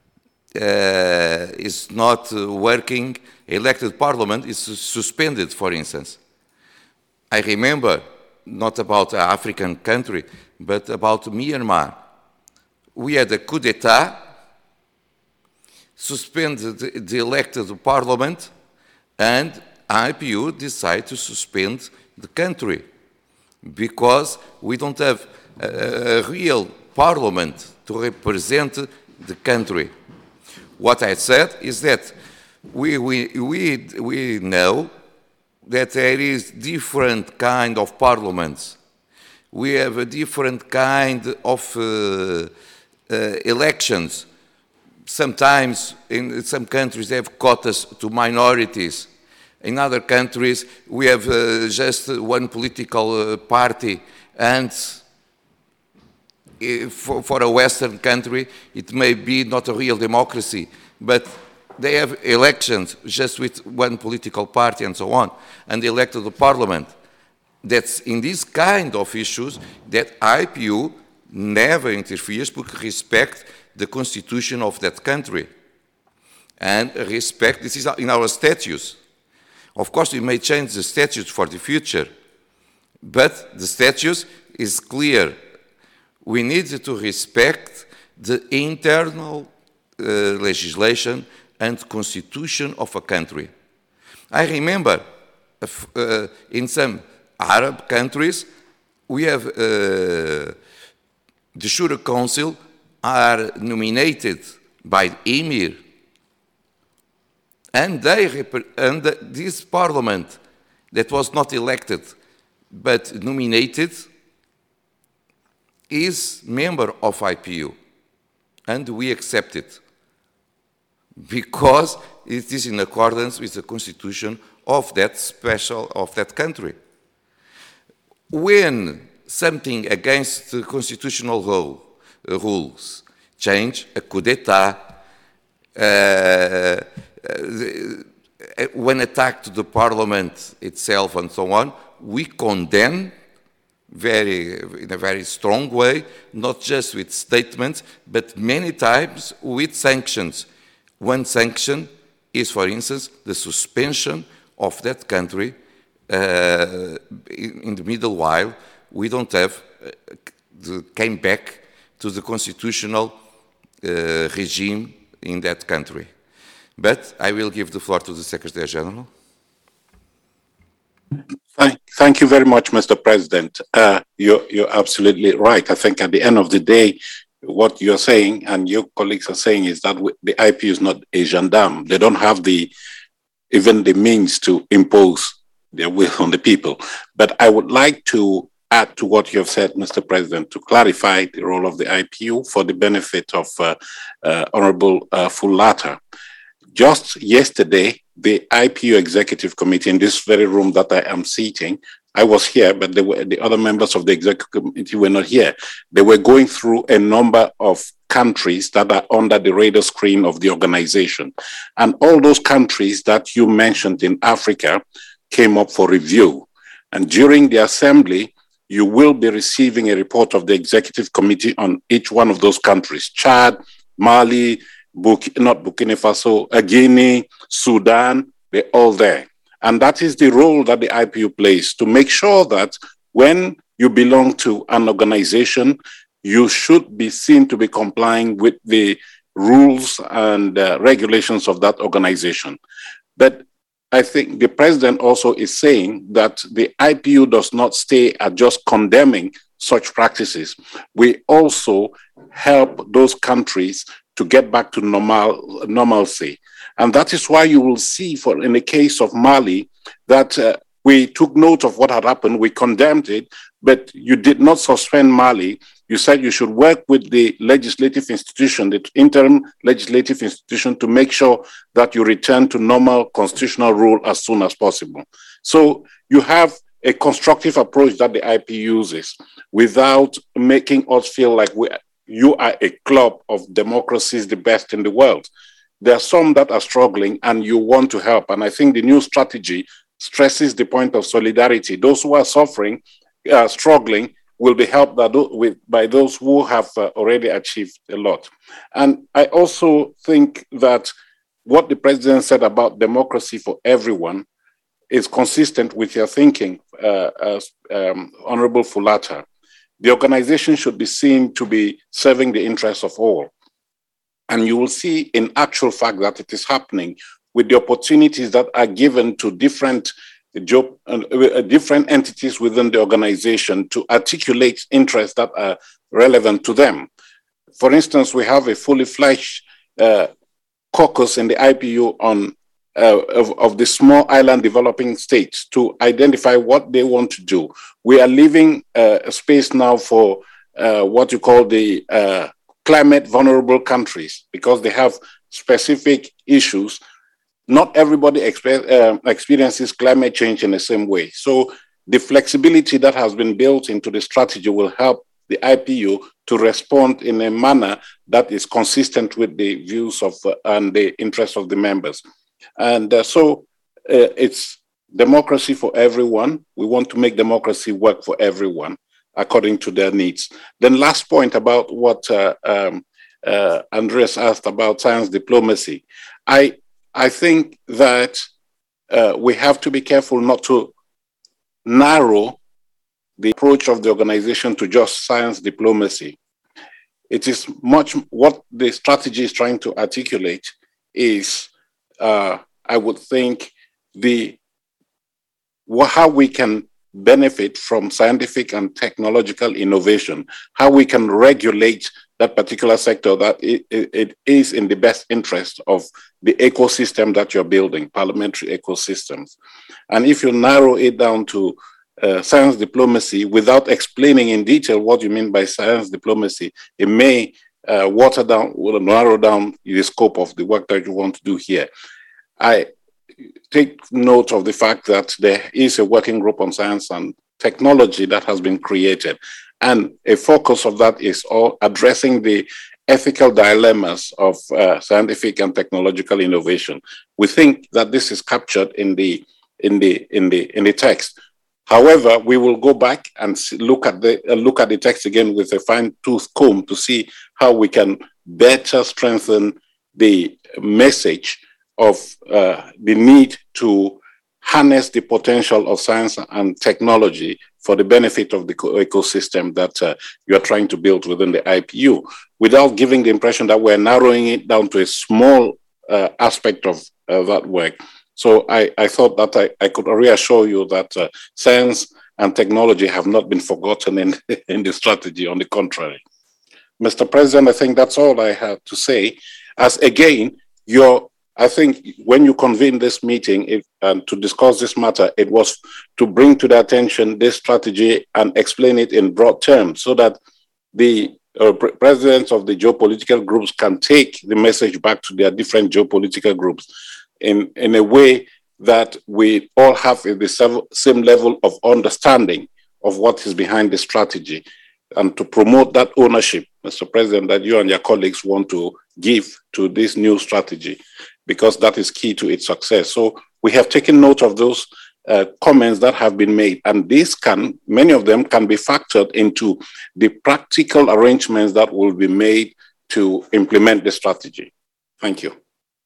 is not working, elected parliament is suspended, for instance. I remember, not about an African country, but about Myanmar. We had a coup d'etat, suspended the elected parliament, and IPU decided to suspend the country because we don't have a real parliament to represent the country. What I said is that we know that there is different kind of parliaments. We have a different kind of elections. Sometimes in some countries they have quotas to minorities. In other countries we have just one political party, and for a Western country it may be not a real democracy, but they have elections just with one political party and so on, and they elect to the parliament. That's in these kind of issues that IPU never interferes because respect the constitution of that country. And respect, this is in our statutes. Of course, we may change the statutes for the future, but the statutes is clear. We need to respect the internal legislation and constitution of a country. I remember in some Arab countries, we have the Shura Council are nominated by the Emir, and this parliament that was not elected but nominated is member of IPU, and we accept it because it is in accordance with the constitution of that country. When something against the constitutional rules change, a coup d'etat, when attack to the parliament itself and so on, we condemn in a very strong way, not just with statements, but many times with sanctions. One sanction is, for instance, the suspension of that country in the middle while we don't have came back to the constitutional regime in that country. But I will give the floor to the Secretary General. Thank you very much, Mr. President. You're absolutely right. I think at the end of the day, what you're saying and your colleagues are saying is that the IPU is not a gendarme. They don't have even the means to impose their will on the people. But I would like to add to what you have said, Mr. President, to clarify the role of the IPU for the benefit of Honorable Fulata. Just yesterday, the IPU Executive Committee in this very room that I am sitting, I was here, but the other members of the Executive Committee were not here. They were going through a number of countries that are under the radar screen of the organization. And all those countries that you mentioned in Africa came up for review. And during the assembly, you will be receiving a report of the Executive Committee on each one of those countries: Chad, Mali, not Burkina Faso, Guinea, Sudan, they're all there. And that is the role that the IPU plays, to make sure that when you belong to an organization, you should be seen to be complying with the rules and regulations of that organization. But I think the president also is saying that the IPU does not stay at just condemning such practices. We also help those countries to get back to normalcy. And that is why you will see, in the case of Mali, that we took note of what had happened, we condemned it, but you did not suspend Mali. You said you should work with the legislative institution, the interim legislative institution, to make sure that you return to normal constitutional rule as soon as possible. So you have a constructive approach that the IP uses without making us feel like you are a club of democracies, the best in the world. There are some that are struggling and you want to help. And I think the new strategy stresses the point of solidarity. Those who are suffering, struggling, will be helped by those who have already achieved a lot. And I also think that what the president said about democracy for everyone is consistent with your thinking, Honorable Fulata. The organization should be seen to be serving the interests of all. And you will see in actual fact that it is happening with the opportunities that are given to different entities within the organization to articulate interests that are relevant to them. For instance, we have a fully fledged caucus in the IPU of the small island developing states to identify what they want to do. We are leaving a space now for what you call the climate vulnerable countries, because they have specific issues. Not everybody experiences climate change in the same way. So the flexibility that has been built into the strategy will help the IPU to respond in a manner that is consistent with the views of and the interests of the members. And so it's democracy for everyone. We want to make democracy work for everyone according to their needs. Then last point about what Andreas asked about science diplomacy. I think that we have to be careful not to narrow the approach of the organization to just science diplomacy. It is much what the strategy is trying to articulate is, I would think, how we can benefit from scientific and technological innovation, how we can regulate that particular sector that it is in the best interest of the ecosystem that you're building, parliamentary ecosystems. And if you narrow it down to science diplomacy without explaining in detail what you mean by science diplomacy, it may narrow down the scope of the work that you want to do here. I take note of the fact that there is a working group on science and technology that has been created. And a focus of that is all addressing the ethical dilemmas of scientific and technological innovation. We think that this is captured in the text. However, we will go back and look at the text again with a fine-tooth comb to see how we can better strengthen the message of the need to harness the potential of science and technology for the benefit of the ecosystem that you are trying to build within the IPU, without giving the impression that we're narrowing it down to a small aspect of that work. So I thought that I could reassure you that science and technology have not been forgotten in the strategy, on the contrary. Mr. President, I think that's all I have to say. As again, I think when you convened this meeting to discuss this matter, it was to bring to the attention this strategy and explain it in broad terms so that the presidents of the geopolitical groups can take the message back to their different geopolitical groups in a way that we all have the same level of understanding of what is behind the strategy, and to promote that ownership, Mr. President, that you and your colleagues want to give to this new strategy, because that is key to its success. So we have taken note of those comments that have been made, and many of them can be factored into the practical arrangements that will be made to implement the strategy. Thank you.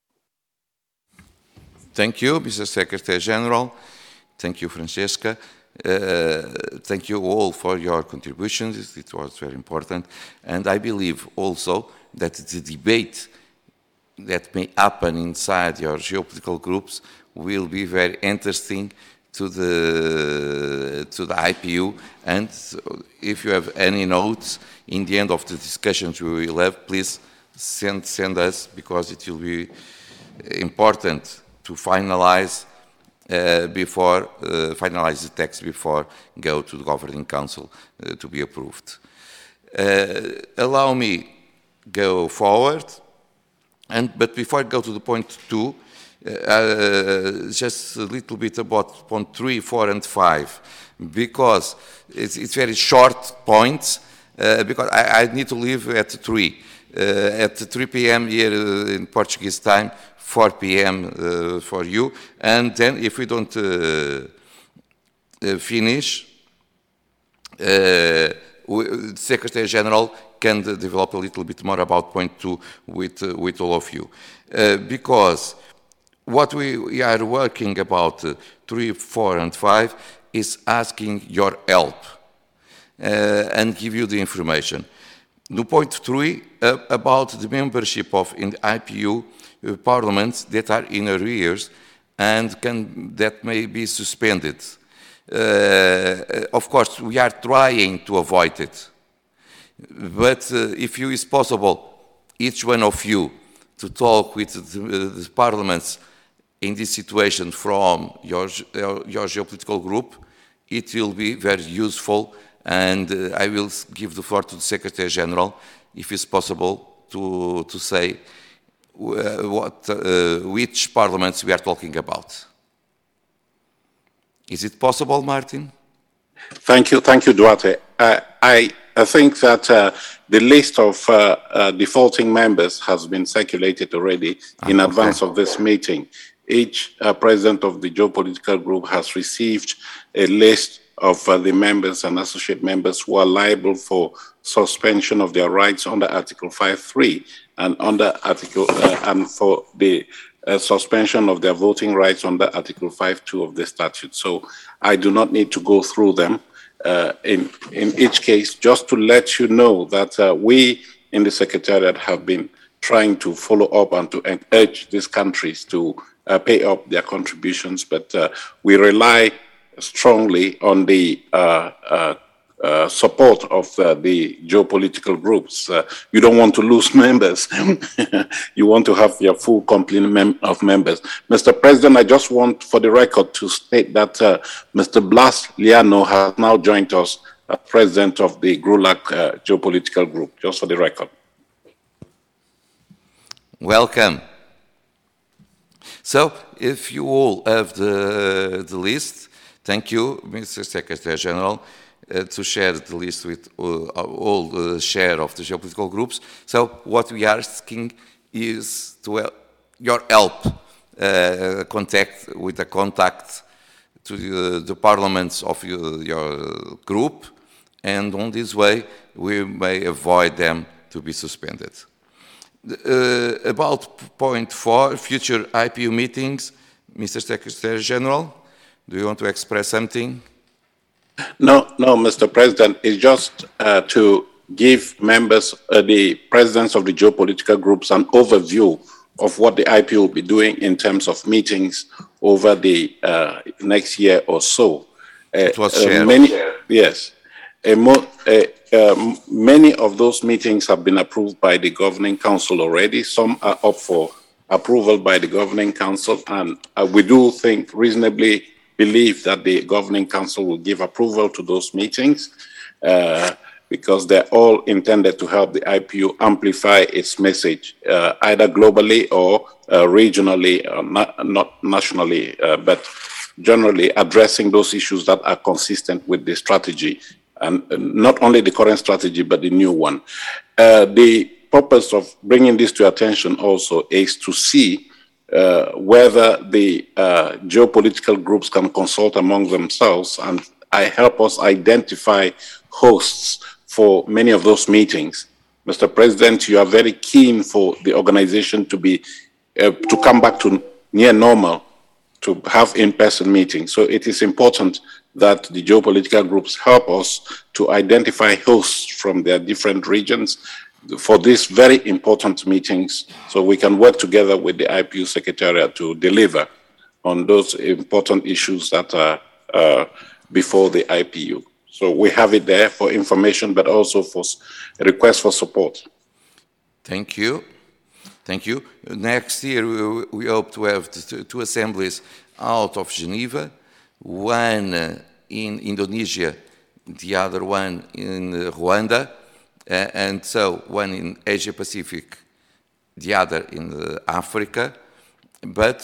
Thank you, Mr. Secretary General. Thank you, Francesca. Thank you all for your contributions. It was very important. And I believe also that the debate that may happen inside your geopolitical groups will be very interesting to the IPU. And if you have any notes in the end of the discussions we will have, please send us, because it will be important to finalize finalize the text before go to the Governing Council to be approved. Allow me go forward, but before I go to the point 2, just a little bit about point 3, 4, and 5, because it's very short points, because I need to leave at 3. At 3 p.m. here in Portuguese time, 4 p.m. For you, and then if we don't finish, Secretary General can develop a little bit more about point 2 with all of you, because what we are working about 3, 4, and 5 is asking your help and give you the information. No point 3 about the membership in the IPU parliaments that are in arrears and that may be suspended. Of course, we are trying to avoid it. But if it is possible, each one of you to talk with the parliaments in this situation from your geopolitical group, it will be very useful. And I will give the floor to the Secretary General, if it's possible, to say which parliaments we are talking about. Is it possible, Martin? Thank you, Duarte. think that the list of defaulting members has been circulated already in advance of this meeting. Each president of the geopolitical group has received a list of the members and associate members who are liable for suspension of their rights under Article 5.3 and under Article and for the suspension of their voting rights under Article 5.2 of the statute. So I do not need to go through them in each case, just to let you know that we in the Secretariat have been trying to follow up and to urge these countries to pay up their contributions, but we rely strongly on the support of the geopolitical groups. You don't want to lose members. You want to have your full complement of members. Mr. President, I just want for the record to state that Mr. Blas Liano has now joined us as president of the GRULAC geopolitical group, just for the record. Welcome. So, if you all have the list, thank you, Mr. Secretary General, to share the list with all the share of the geopolitical groups. So, what we are asking is to your help, contact to the parliaments of your group, and on this way we may avoid them to be suspended. About point 4, future IPU meetings, Mr. Secretary General, do you want to express something? No, Mr. President, it's just to give members, the presidents of the geopolitical groups, an overview of what the IPU will be doing in terms of meetings over the next year or so. It was shared. Many of those meetings have been approved by the Governing Council already. Some are up for approval by the Governing Council, and we do think, reasonably believe that the Governing Council will give approval to those meetings because they're all intended to help the IPU amplify its message, either globally or regionally, not nationally, but generally addressing those issues that are consistent with the strategy, and not only the current strategy, but the new one. The purpose of bringing this to attention also is to see whether the geopolitical groups can consult among themselves and help us identify hosts for many of those meetings. Mr. President, you are very keen for the organization to be to come back to near normal, to have in-person meetings. So it is important that the geopolitical groups help us to identify hosts from their different regions for these very important meetings, so we can work together with the IPU Secretariat to deliver on those important issues that are before the IPU. So we have it there for information, but also for a request for support. Thank you. Thank you. Next year, we hope to have two assemblies out of Geneva, one in Indonesia, the other one in Rwanda, and so one in Asia Pacific, the other in Africa. But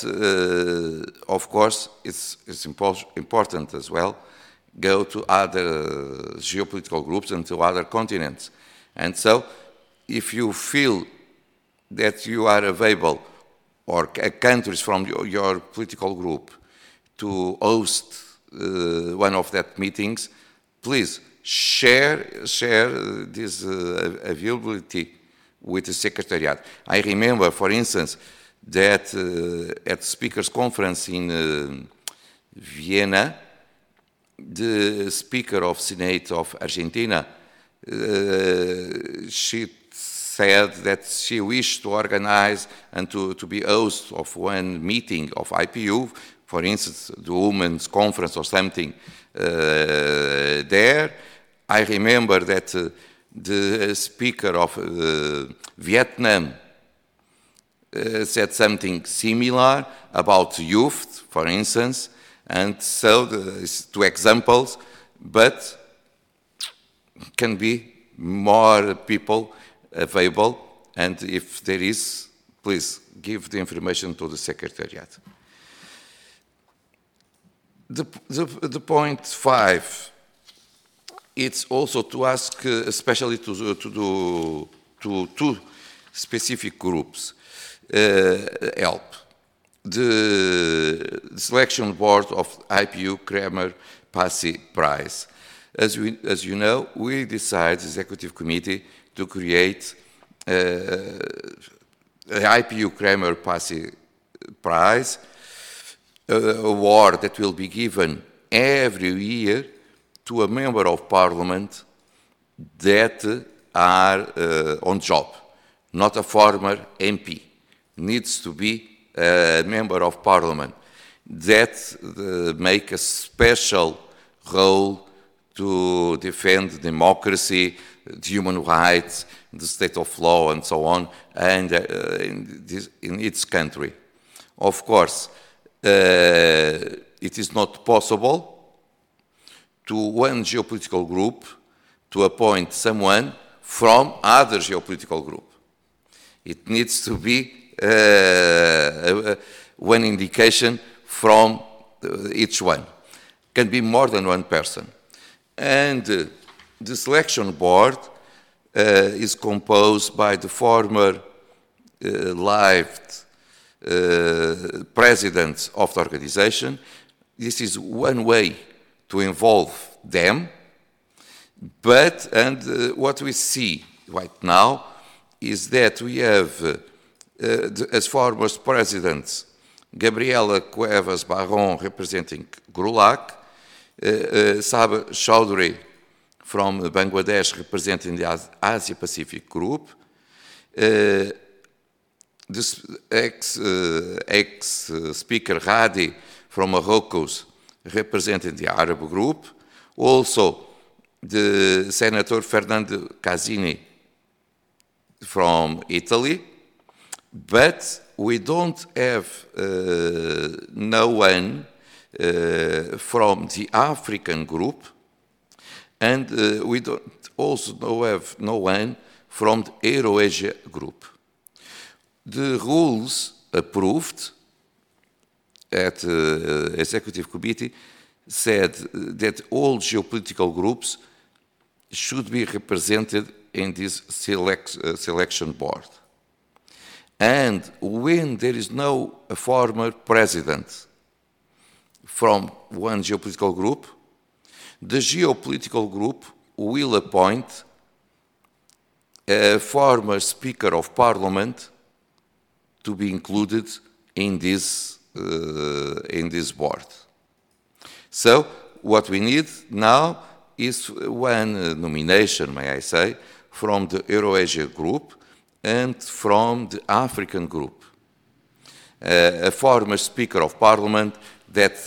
of course, it's important as well, go to other geopolitical groups and to other continents. And so, if you feel that you are available, or countries from your political group, to host one of that meetings, please share this availability with the Secretariat. I remember, for instance, that at the Speakers' Conference in Vienna, the Speaker of Senate of Argentina, she said that she wished to organize and to be host of one meeting of IPU, for instance, the Women's Conference or something there. I remember that the speaker of Vietnam said something similar about youth, for instance, and so two examples, but can be more people available, and if there is, please give the information to the Secretariat. The point 5, it's also to ask, especially to two specific groups, help. The selection board of IPU Kremer Passy Prize. As you know, we decided, the executive committee, to create the IPU Kremer Passy Prize, award that will be given every year to a member of parliament that are on job, not a former MP. Needs to be a member of parliament that make a special role to defend democracy, human rights, the state of law, and so on, and in its country. Of course, it is not possible to one geopolitical group to appoint someone from other geopolitical group. It needs to be one indication from each one. Can be more than one person. And the selection board is composed by the former lived presidents of the organization. This is one way to involve them, but what we see right now is that we have, as former presidents, Gabriela Cuevas Barron representing GRULAC, Sabah Chowdhury from Bangladesh representing the Asia-Pacific Group, this ex-speaker Hadi from Morocco representing the Arab Group, also the Senator Fernando Casini from Italy, but we don't have no one from the African group, and we don't also have no one from the Euro-Asia group. The rules approved at the executive committee said that all geopolitical groups should be represented in this selection board. And when there is no former president from one geopolitical group, the geopolitical group will appoint a former Speaker of Parliament to be included in this board. So what we need now is one nomination, may I say, from the Euro-Asia group and from the African group. A former Speaker of Parliament that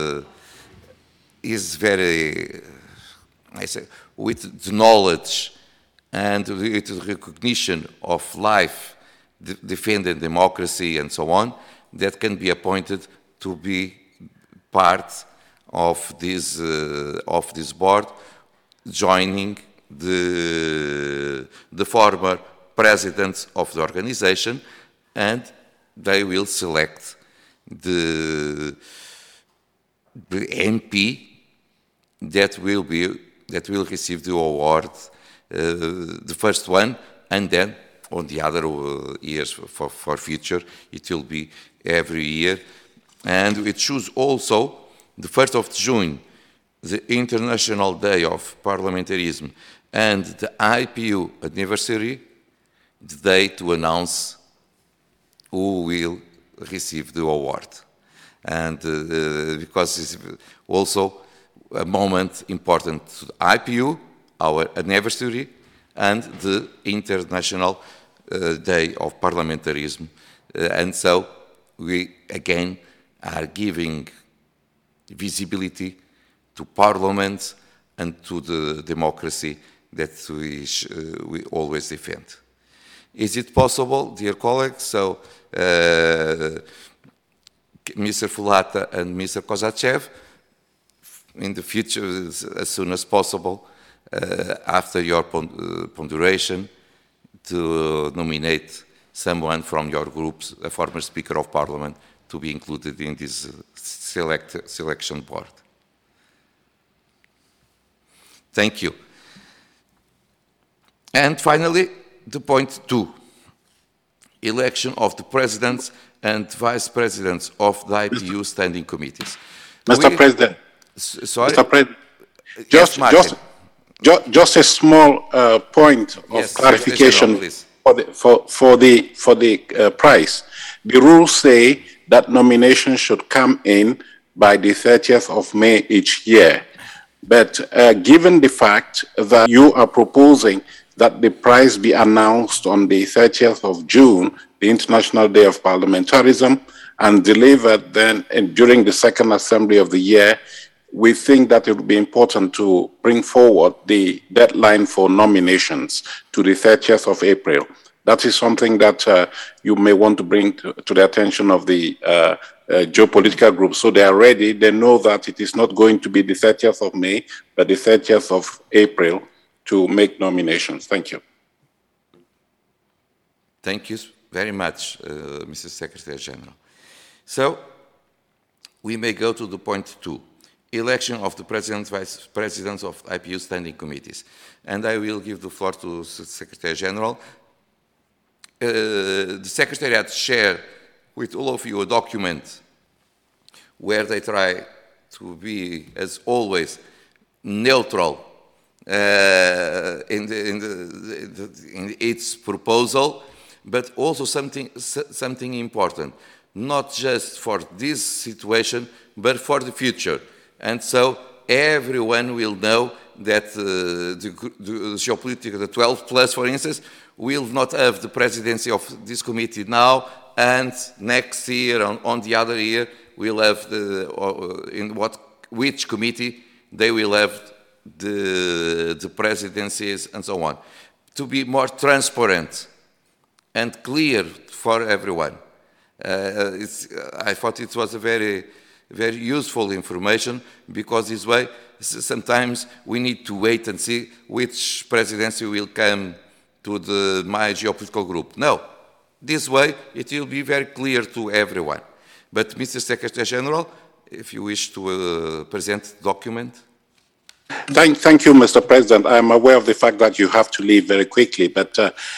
is very, I say, with the knowledge and with the recognition of life, defending democracy and so on, that can be appointed to be part of this board, joining the former presidents of the organization, and they will select the MP that will receive the award, the first one, and then on the other years for future, it will be every year. And we choose also the 1st of June, the International Day of Parliamentarism, and the IPU anniversary, the day to announce who will receive the award. And because it's also a moment important to the IPU, our anniversary, and the International Day of Parliamentarism. And so we again are giving visibility to parliaments and to the democracy that we always defend. Is it possible, dear colleagues? So Mr. Fulata and Mr. Kozachev, in the future, as soon as possible, after your ponderation, to nominate someone from your groups, a former Speaker of Parliament, to be included in this selection board. Thank you. And finally, the point 2, election of the presidents and vice presidents of the IPU standing committees. Mr. President. Sorry? Mr. President. Just a small point of clarification for the price. The rules say that nominations should come in by the 30th of May each year. But given the fact that you are proposing that the prize be announced on the 30th of June, the International Day of Parliamentarism, and delivered then during the second assembly of the year, we think that it would be important to bring forward the deadline for nominations to the 30th of April. That is something that you may want to bring to the attention of the geopolitical group. So they are ready. They know that it is not going to be the 30th of May, but the 30th of April to make nominations. Thank you. Thank you very much, Mr. Secretary General. So we may go to the point 2. Election of the President, Vice Presidents of IPU standing committees. And I will give the floor to Secretary General. The Secretariat shared with all of you a document where they try to be, as always, neutral in its proposal, but also something important, not just for this situation, but for the future. And so everyone will know that the geopolitical, the 12 plus, for instance, will not have the presidency of this committee now, and next year, on the other year, we'll have which committee they will have the presidencies and so on. To be more transparent and clear for everyone. I thought it was a very useful information, because this way, sometimes we need to wait and see which presidency will come to my geopolitical group. No, this way it will be very clear to everyone. But Mr. Secretary General, if you wish to present the document. Thank you, Mr. President. I'm aware of the fact that you have to leave very quickly, but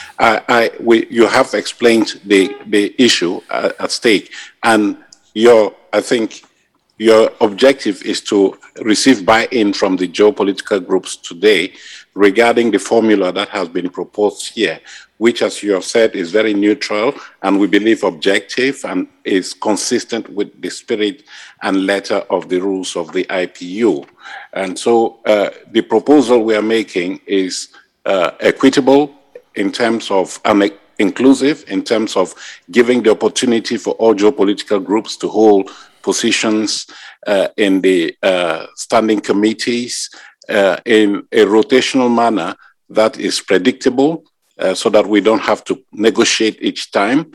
you have explained the issue at stake, and I think your objective is to receive buy-in from the geopolitical groups today regarding the formula that has been proposed here, which, as you have said, is very neutral and we believe objective and is consistent with the spirit and letter of the rules of the IPU. And so the proposal we are making is equitable in terms of inclusive, in terms of giving the opportunity for all geopolitical groups to hold positions in the standing committees in a rotational manner that is predictable, so that we don't have to negotiate each time.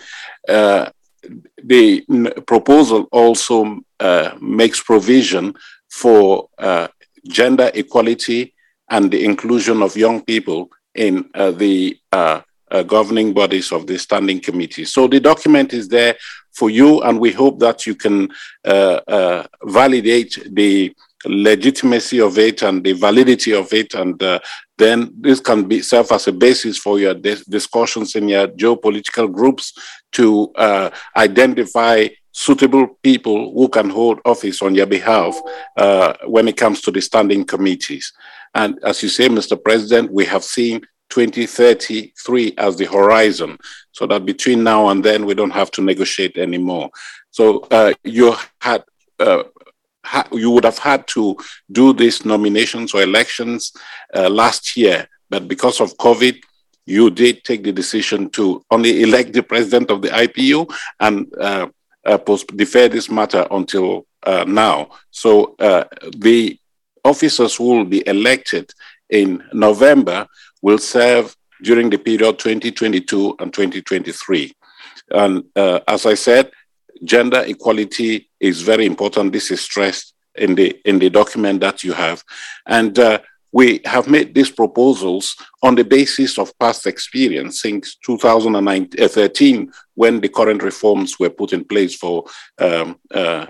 The proposal also makes provision for gender equality and the inclusion of young people in the governing bodies of the standing committee. So the document is there for you, and we hope that you can validate the legitimacy of it and the validity of it, and then this can serve as a basis for your discussions in your geopolitical groups to identify suitable people who can hold office on your behalf when it comes to the standing committees. And as you say, Mr. President, we have seen 2033 as the horizon, so that between now and then we don't have to negotiate anymore. So you would have had to do these nominations or elections last year, but because of COVID, you did take the decision to only elect the president of the IPU and defer this matter until now. So the officers who will be elected in November will serve during the period 2022 and 2023. And as I said, gender equality is very important. This is stressed in the document that you have. And we have made these proposals on the basis of past experience since 2013, when the current reforms were put in place for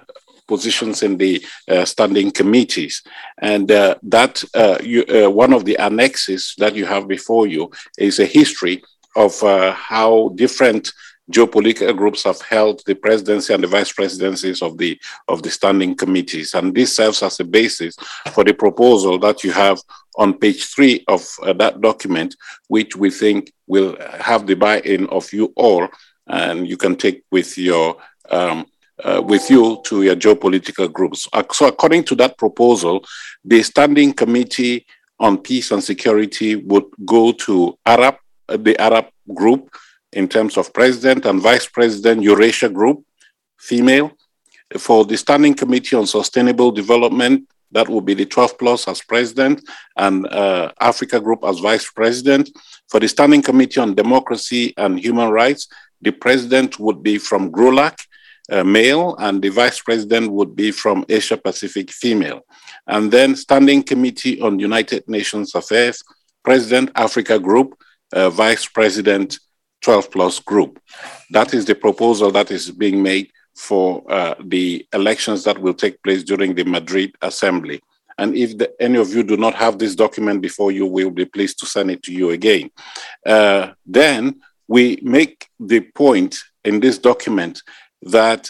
positions in the standing committees. And one of the annexes that you have before you is a history of how different geopolitical groups have held the presidency and the vice presidencies of the standing committees. And this serves as a basis for the proposal that you have on page 3 of that document, which we think will have the buy-in of you all, and you can take with your with you to your geopolitical groups. So according to that proposal, the Standing Committee on Peace and Security would go to the Arab group in terms of president and vice president, Eurasia group, female. For the Standing Committee on Sustainable Development, that would be the 12 plus as president and Africa group as vice president. For the Standing Committee on Democracy and Human Rights, the president would be from GRULAC, male, and the vice president would be from Asia Pacific, female. And then Standing Committee on United Nations Affairs, president, Africa group, vice president, 12 plus group. That is the proposal that is being made for the elections that will take place during the Madrid Assembly. And if any of you do not have this document before you, we will be pleased to send it to you again. Then we make the point in this document that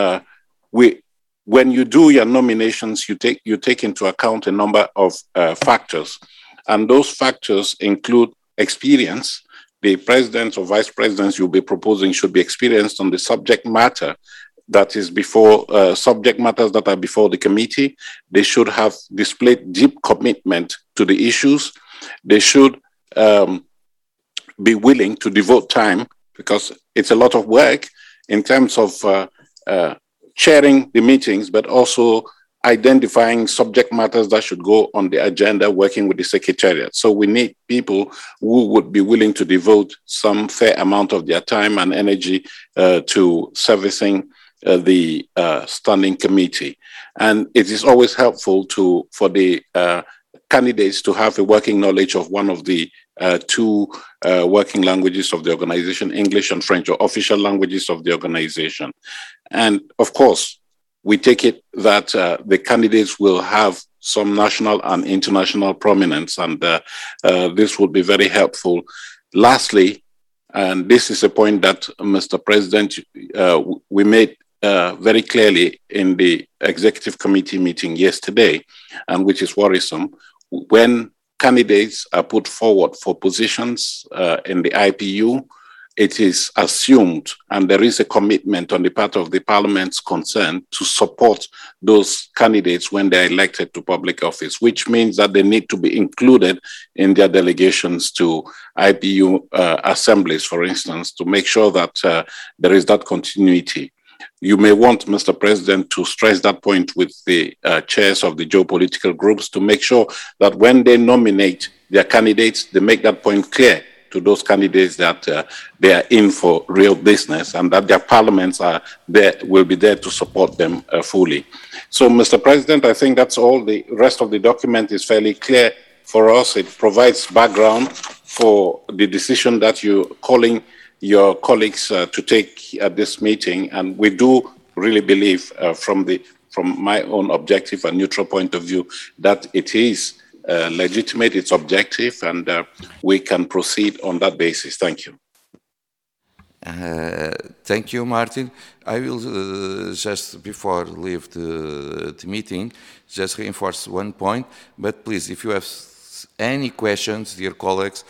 when you do your nominations, you take into account a number of factors. And those factors include experience. The presidents or vice presidents you'll be proposing should be experienced on the subject matter that is before, subject matters that are before the committee. They should have displayed deep commitment to the issues. They should be willing to devote time, because it's a lot of work in terms of chairing the meetings, but also identifying subject matters that should go on the agenda, working with the secretariat. So we need people who would be willing to devote some fair amount of their time and energy to servicing the standing committee. And it is always helpful for the candidates to have a working knowledge of one of the two working languages of the organization, English and French, or official languages of the organization. And of course, we take it that the candidates will have some national and international prominence, and this will be very helpful. Lastly, and this is a point that, Mr. President, we made very clearly in the executive committee meeting yesterday, and which is worrisome, when candidates are put forward for positions in the IPU, it is assumed, and there is a commitment on the part of the parliaments concerned to support those candidates when they're elected to public office, which means that they need to be included in their delegations to IPU assemblies, for instance, to make sure that there is that continuity. You may want, Mr. President, to stress that point with the chairs of the geopolitical groups to make sure that when they nominate their candidates, they make that point clear to those candidates that they are in for real business, and that their parliaments will be there to support them fully. So, Mr. President, I think that's all. The rest of the document is fairly clear for us. It provides background for the decision that you're calling your colleagues to take at this meeting, and we do really believe from my own objective and neutral point of view that it is legitimate, it's objective, and we can proceed on that basis. Thank you. Thank you, Martin. I will just, before leave the meeting, just reinforce one point, but please, if you have any questions, dear colleagues,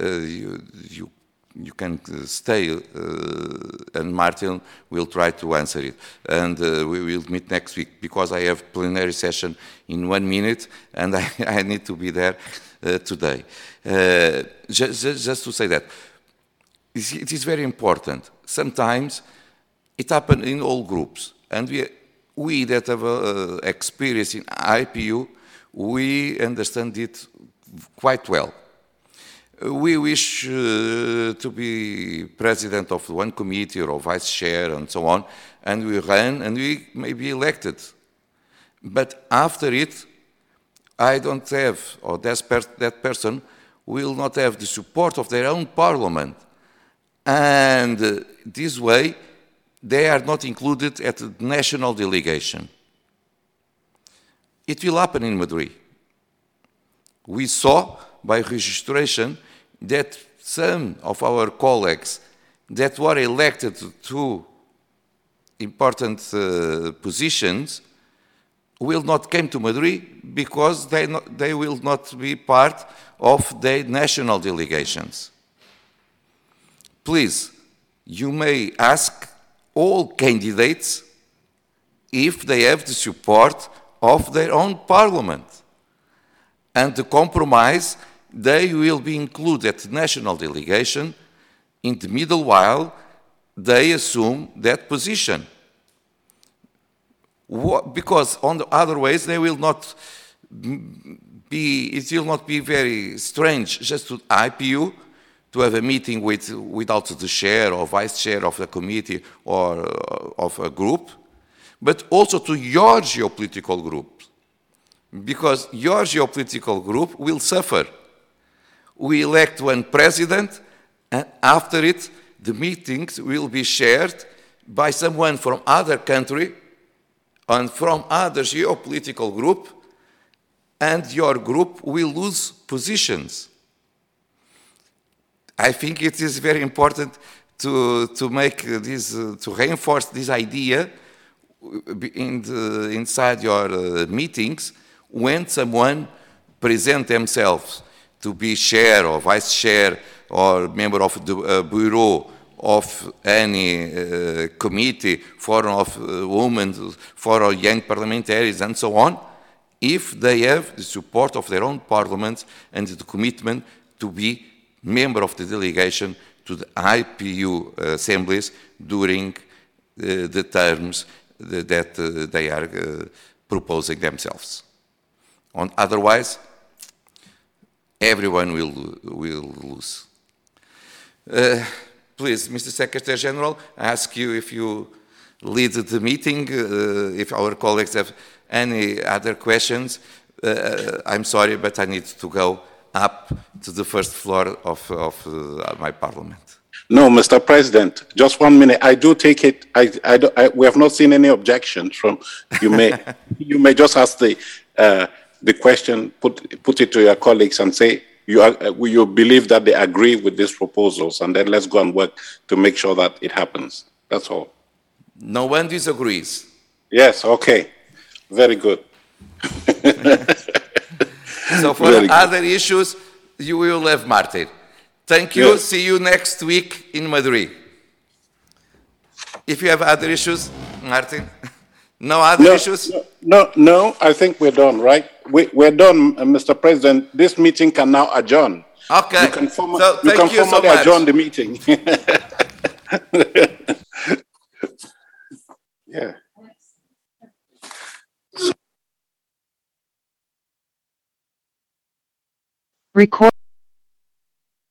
you can stay, and Martin will try to answer it. And we will meet next week, because I have plenary session in 1 minute, and I need to be there today. Just to say that, it is very important. Sometimes it happens in all groups, and we that have experience in IPU, we understand it quite well. We wish to be president of one committee or vice chair and so on, and we run and we may be elected. But after it, I don't have, or that person will not have the support of their own parliament. And this way, they are not included at the national delegation. It will happen in Madrid. We saw by registration that some of our colleagues that were elected to important positions will not come to Madrid because they will not be part of the national delegations. Please, you may ask all candidates if they have the support of their own parliament. And the compromise, they will be included at the national delegation. In the middle while, they assume that position. Because on the other ways, they will not be, it will not be very strange just to IPU to have a meeting without the chair or vice chair of a committee or of a group, but also to your geopolitical group, because your geopolitical group will suffer. We elect one president, and after it, the meetings will be shared by someone from other country and from other geopolitical group, and your group will lose positions. I think it is very important to make this, to reinforce this idea inside your meetings when someone presents themselves to be chair or vice chair or member of the bureau of any committee, forum of women, for young parliamentarians and so on, if they have the support of their own parliaments and the commitment to be member of the delegation to the IPU assemblies during the terms that they are proposing themselves. Otherwise, everyone will lose. Please, Mr. Secretary General, I ask you if you lead the meeting, if our colleagues have any other questions. I'm sorry, but I need to go up to the first floor of my parliament. No, Mr. President, just 1 minute. I do take it. We have not seen any objections from. You may just ask the question, put it to your colleagues, and say you believe that they agree with these proposals, and then let's go and work to make sure that it happens. That's all. No one disagrees. Yes. Okay. Very good. So for other issues, you will have Martin. Thank you. Yes. See you next week in Madrid. If you have other issues, Martin. No other issues? No, I think we're done, right? We're done, Mr. President. This meeting can now adjourn. Okay. You can formally adjourn the meeting. Yeah. Record